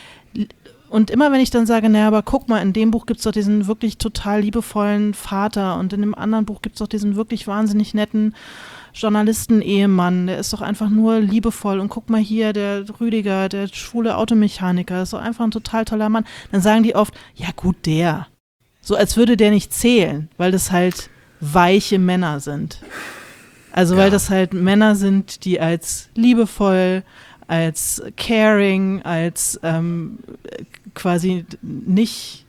und immer wenn ich dann sage, naja, aber guck mal, in dem Buch gibt es doch diesen wirklich total liebevollen Vater und in dem anderen Buch gibt es doch diesen wirklich wahnsinnig netten Journalisten-Ehemann, der ist doch einfach nur liebevoll und guck mal hier, der Rüdiger, der schwule Automechaniker, ist doch einfach ein total toller Mann. Dann sagen die oft, ja gut, der. So als würde der nicht zählen, weil das halt weiche Männer sind. Also weil Ja. das halt Männer sind, die als liebevoll, als caring, als ähm, quasi nicht,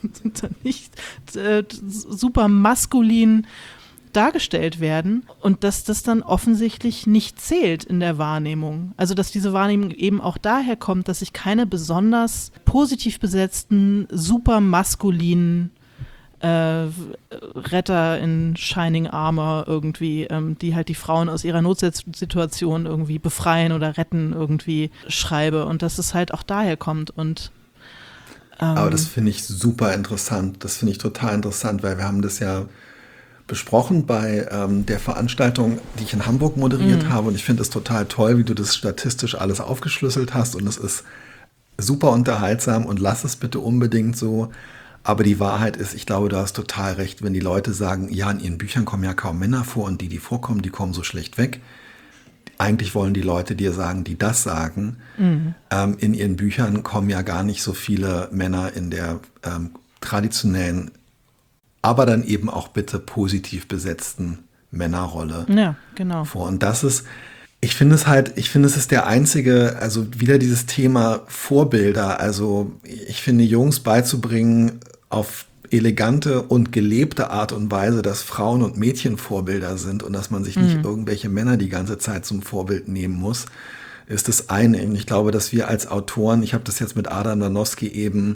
nicht äh, super maskulin dargestellt werden und dass das dann offensichtlich nicht zählt in der Wahrnehmung. Also dass diese Wahrnehmung eben auch daher kommt, dass ich keine besonders positiv besetzten, super maskulinen Äh, Retter in Shining Armor irgendwie, ähm, die halt die Frauen aus ihrer Notsituation irgendwie befreien oder retten irgendwie schreibe und dass es halt auch daher kommt und ähm, Aber das finde ich super interessant. Das finde ich total interessant, weil wir haben das ja besprochen bei ähm, der Veranstaltung, die ich in Hamburg moderiert habe. Und ich finde es total toll, wie du das statistisch alles aufgeschlüsselt hast. Und es ist super unterhaltsam und lass es bitte unbedingt so. Aber die Wahrheit ist, ich glaube, du hast total recht, wenn die Leute sagen, ja, in ihren Büchern kommen ja kaum Männer vor und die, die vorkommen, die kommen so schlecht weg. Eigentlich wollen die Leute dir sagen, die das sagen, mhm. ähm, in ihren Büchern kommen ja gar nicht so viele Männer in der ähm, traditionellen, aber dann eben auch bitte positiv besetzten Männerrolle ja, genau. vor. Und das ist, ich finde es halt, ich finde es ist der einzige, also wieder dieses Thema Vorbilder. Also ich finde, Jungs beizubringen auf elegante und gelebte Art und Weise, dass Frauen und Mädchen Vorbilder sind und dass man sich nicht Mhm. irgendwelche Männer die ganze Zeit zum Vorbild nehmen muss, ist das eine. Und ich glaube, dass wir als Autoren, ich habe das jetzt mit Adam Danowski eben,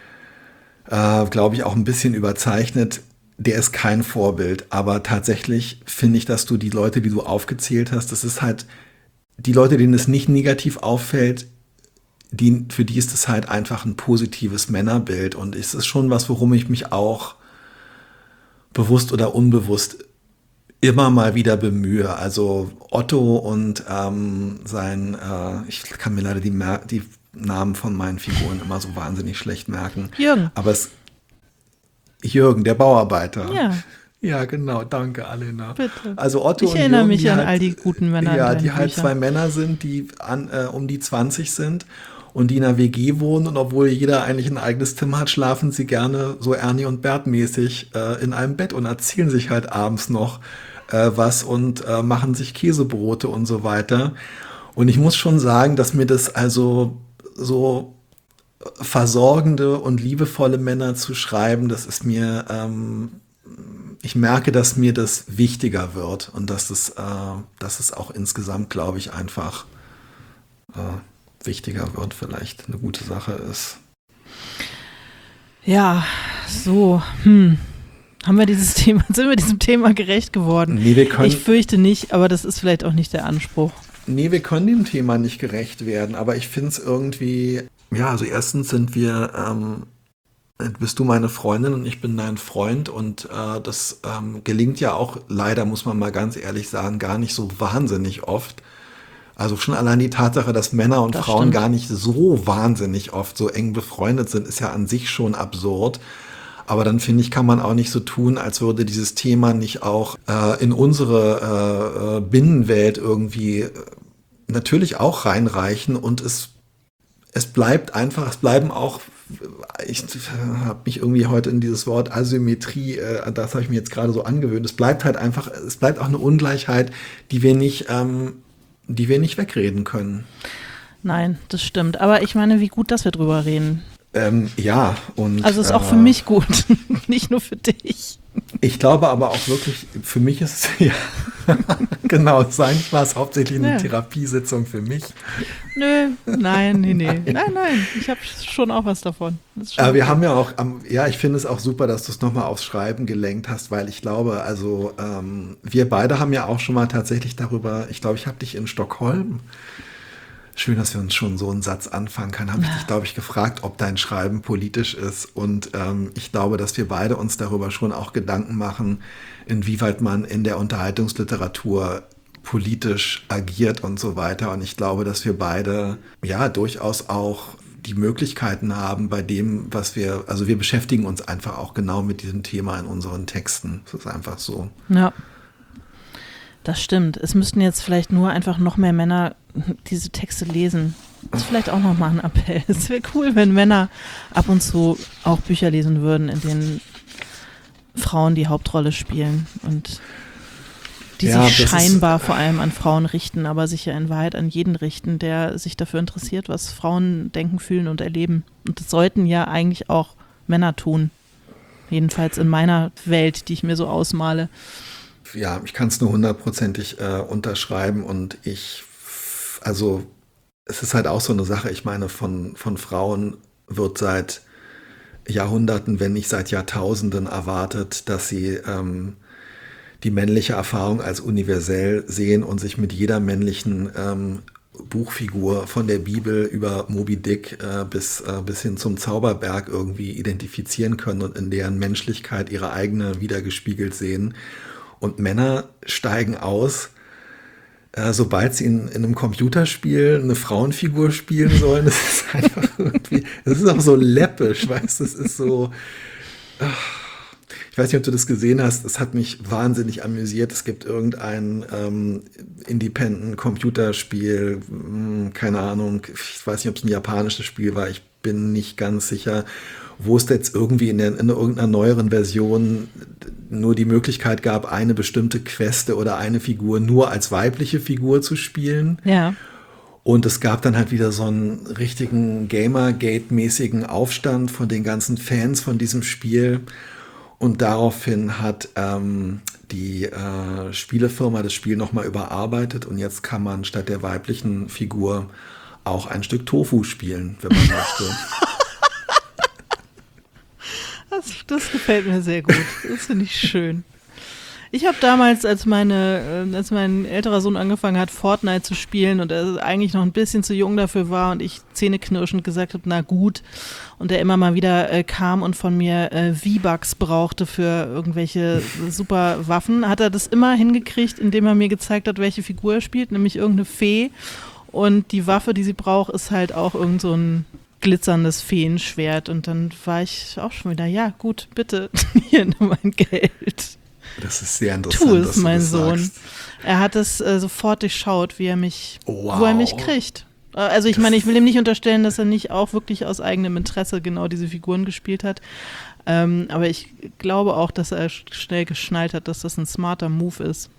äh, glaube ich, auch ein bisschen überzeichnet, der ist kein Vorbild, aber tatsächlich finde ich, dass du die Leute, die du aufgezählt hast, das ist halt die Leute, denen es nicht negativ auffällt, die, für die ist es halt einfach ein positives Männerbild und es ist schon was, worum ich mich auch bewusst oder unbewusst immer mal wieder bemühe. Also Otto und ähm, sein, äh, ich kann mir leider die, Mer- die Namen von meinen Figuren immer so wahnsinnig schlecht merken. Jürgen. Aber es Jürgen, der Bauarbeiter. Ja. Ja, genau, danke, Alena. Bitte. Also Otto Ich und erinnere Jürgen, mich die an halt, all die guten Männer in ja, deinen die halt Büchern. zwei Männer sind, die an, äh, um die zwanzig sind und die in einer W G wohnen und obwohl jeder eigentlich ein eigenes Zimmer hat, schlafen sie gerne so Ernie und Bert mäßig äh, in einem Bett und erzählen sich halt abends noch äh, was und äh, machen sich Käsebrote und so weiter. Und ich muss schon sagen, dass mir das also so versorgende und liebevolle Männer zu schreiben, das ist mir, ähm, ich merke, dass mir das wichtiger wird und dass es, äh, dass es auch insgesamt, glaube ich, einfach äh, wichtiger wird, vielleicht eine gute Sache ist. Ja, so, hm. Haben wir dieses Thema, sind wir diesem Thema gerecht geworden? Nee, wir können, Ich fürchte nicht, aber das ist vielleicht auch nicht der Anspruch. nee, wir können dem Thema nicht gerecht werden, aber ich finde es irgendwie, ja, also erstens sind wir, ähm, bist du meine Freundin und ich bin dein Freund und äh, das ähm, gelingt ja auch leider, muss man mal ganz ehrlich sagen, gar nicht so wahnsinnig oft. Also schon allein die Tatsache, dass Männer und Das Frauen stimmt. gar nicht so wahnsinnig oft so eng befreundet sind, ist ja an sich schon absurd. Aber dann finde ich, kann man auch nicht so tun, als würde dieses Thema nicht auch äh, in unsere äh, äh, Binnenwelt irgendwie äh, natürlich auch reinreichen und es Es bleibt einfach, es bleiben auch ich habe mich irgendwie heute in dieses Wort Asymmetrie, äh, das habe ich mir jetzt gerade so angewöhnt. Es bleibt halt einfach, es bleibt auch eine Ungleichheit, die wir nicht, ähm, die wir nicht wegreden können. Nein, das stimmt. Aber ich meine, wie gut, dass wir drüber reden. Ähm, ja, und. Also ist auch äh, für mich gut, nicht nur für dich. Ich glaube aber auch wirklich, für mich ist es, ja, genau, eigentlich war es hauptsächlich eine Ja. Therapiesitzung für mich. Nö, nein, nee, nee. Nein, nein, ich habe schon auch was davon. Das ist schon Aber wir okay. haben ja auch, am- ja, ich finde es auch super, dass du es nochmal aufs Schreiben gelenkt hast, weil ich glaube, also ähm, wir beide haben ja auch schon mal tatsächlich darüber, ich glaube, ich habe dich in Stockholm, schön, dass wir uns schon so einen Satz anfangen können, habe ich dich, glaube ich, gefragt, ob dein Schreiben politisch ist. Und ähm, ich glaube, dass wir beide uns darüber schon auch Gedanken machen, inwieweit man in der Unterhaltungsliteratur politisch agiert und so weiter. Und ich glaube, dass wir beide ja durchaus auch die Möglichkeiten haben bei dem, was wir, also wir beschäftigen uns einfach auch genau mit diesem Thema in unseren Texten. Das ist einfach so. Ja, das stimmt. Es müssten jetzt vielleicht nur einfach noch mehr Männer diese Texte lesen. Das ist vielleicht auch nochmal ein Appell. Es wäre cool, wenn Männer ab und zu auch Bücher lesen würden, in denen Frauen die Hauptrolle spielen und die Ja, sich das ist- scheinbar vor allem an Frauen richten, aber sich ja in Wahrheit an jeden richten, der sich dafür interessiert, was Frauen denken, fühlen und erleben. Und das sollten ja eigentlich auch Männer tun. Jedenfalls in meiner Welt, die ich mir so ausmale. Ja, ich kann es nur hundertprozentig äh, unterschreiben und ich, also es ist halt auch so eine Sache, ich meine, von, von Frauen wird seit Jahrhunderten, wenn nicht seit Jahrtausenden erwartet, dass sie ähm, die männliche Erfahrung als universell sehen und sich mit jeder männlichen ähm, Buchfigur von der Bibel über Moby Dick äh, bis, äh, bis hin zum Zauberberg irgendwie identifizieren können und in deren Menschlichkeit ihre eigene wiedergespiegelt sehen. Und Männer steigen aus, äh, sobald sie in, in einem Computerspiel eine Frauenfigur spielen sollen. Das ist einfach irgendwie, das ist auch so läppisch, weißt du, das ist so. Ich weiß nicht, ob du das gesehen hast, es hat mich wahnsinnig amüsiert. Es gibt irgendein ähm, Independent-Computerspiel, hm, keine Ahnung, ich weiß nicht, ob es ein japanisches Spiel war, ich bin nicht ganz sicher, wo es jetzt irgendwie in, der, in irgendeiner neueren Version nur die Möglichkeit gab, eine bestimmte Queste oder eine Figur nur als weibliche Figur zu spielen. Ja. Und es gab dann halt wieder so einen richtigen Gamergate-mäßigen Aufstand von den ganzen Fans von diesem Spiel. Und daraufhin hat ähm, die äh, Spielefirma das Spiel nochmal überarbeitet und jetzt kann man statt der weiblichen Figur auch ein Stück Tofu spielen, wenn man möchte. Das, das gefällt mir sehr gut. Das finde ich schön. Ich habe damals, als meine, äh, als mein älterer Sohn angefangen hat, Fortnite zu spielen und er eigentlich noch ein bisschen zu jung dafür war und ich zähneknirschend gesagt habe, na gut, und er immer mal wieder äh, kam und von mir äh, V-Bucks brauchte für irgendwelche super Waffen, hat er das immer hingekriegt, indem er mir gezeigt hat, welche Figur er spielt, nämlich irgendeine Fee, und die Waffe, die sie braucht, ist halt auch irgend so ein glitzerndes Feenschwert, und dann war ich auch schon wieder, ja gut, bitte, hier nimm mein Geld. Das ist sehr interessant, Tu es, dass du mein das Sohn. sagst. Er hat es äh, sofort durchschaut, wie er mich, Wow. wo er mich kriegt. Äh, Also ich meine, ich will ihm nicht unterstellen, dass er nicht auch wirklich aus eigenem Interesse genau diese Figuren gespielt hat. Ähm, aber ich glaube auch, dass er sch- schnell geschnallt hat, dass das ein smarter Move ist.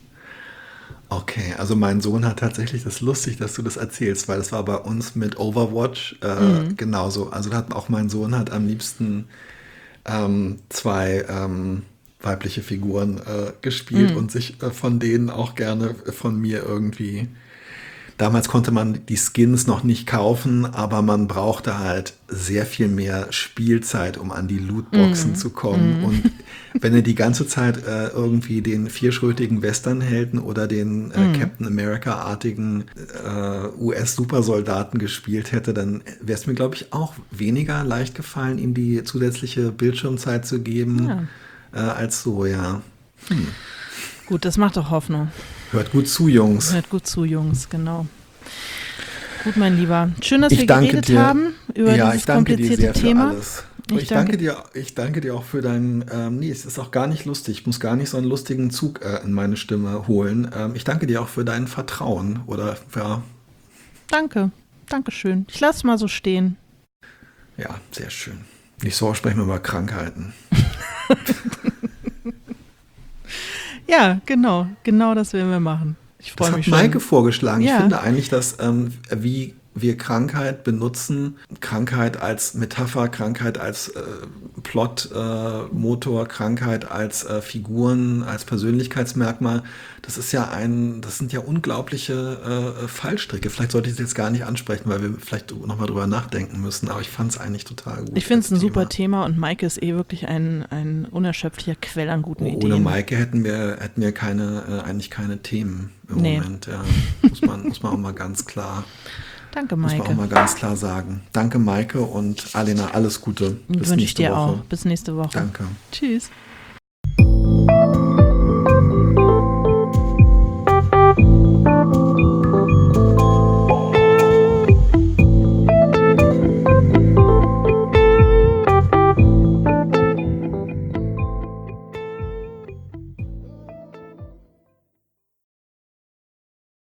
Okay, also mein Sohn hat tatsächlich, das ist lustig, dass du das erzählst, weil das war bei uns mit Overwatch äh, genauso. Also da hat auch mein Sohn hat am liebsten ähm, zwei ähm, weibliche Figuren äh, gespielt und sich äh, von denen auch gerne von mir irgendwie. Damals konnte man die Skins noch nicht kaufen, aber man brauchte halt sehr viel mehr Spielzeit, um an die Lootboxen zu kommen. Und wenn er die ganze Zeit äh, irgendwie den vierschrötigen Westernhelden oder den äh, Captain America-artigen äh, U S-Supersoldaten gespielt hätte, dann wäre es mir, glaube ich, auch weniger leicht gefallen, ihm die zusätzliche Bildschirmzeit zu geben, äh, als so, ja. Gut, das macht doch Hoffnung. Hört gut zu, Jungs. Hört gut zu, Jungs, genau. Gut, mein Lieber. Schön, dass Ich wir danke geredet dir. haben über Ja, dieses ich danke dir komplizierte sehr für Thema. alles. Und Ich ich, danke danke- dir, ich danke dir auch für deinen, ähm, nee, es ist auch gar nicht lustig, ich muss gar nicht so einen lustigen Zug äh, in meine Stimme holen. Ähm, ich danke dir auch für dein Vertrauen oder, ja, Danke, Dankeschön. Ich lasse es mal so stehen. Ja, sehr schön. Nächste Woche sprechen wir über Krankheiten. Ja, genau. Genau das werden wir machen. Ich freue mich schon. Das hat Maike vorgeschlagen. Ja. Ich finde eigentlich, dass ähm, wie wir Krankheit benutzen, Krankheit als Metapher, Krankheit als äh, Plot, äh, Motor, Krankheit als äh, Figuren, als Persönlichkeitsmerkmal, das ist ja ein, das sind ja unglaubliche äh, Fallstricke. Vielleicht sollte ich es jetzt gar nicht ansprechen, weil wir vielleicht nochmal drüber nachdenken müssen, aber ich fand es eigentlich total gut. Ich finde es ein Thema. super Thema und Maike ist eh wirklich ein, ein unerschöpflicher Quell an guten Ohne Ideen. Ohne Maike hätten wir, hätten wir keine, äh, eigentlich keine Themen im Nee. Moment. Ja. Muss man, muss man auch mal ganz klar Danke, Muss man Maike. auch mal ganz klar sagen. Danke, Maike, und Alena, alles Gute. Bis Wünsche ich nächste dir Woche. auch. Bis nächste Woche. Danke. Tschüss.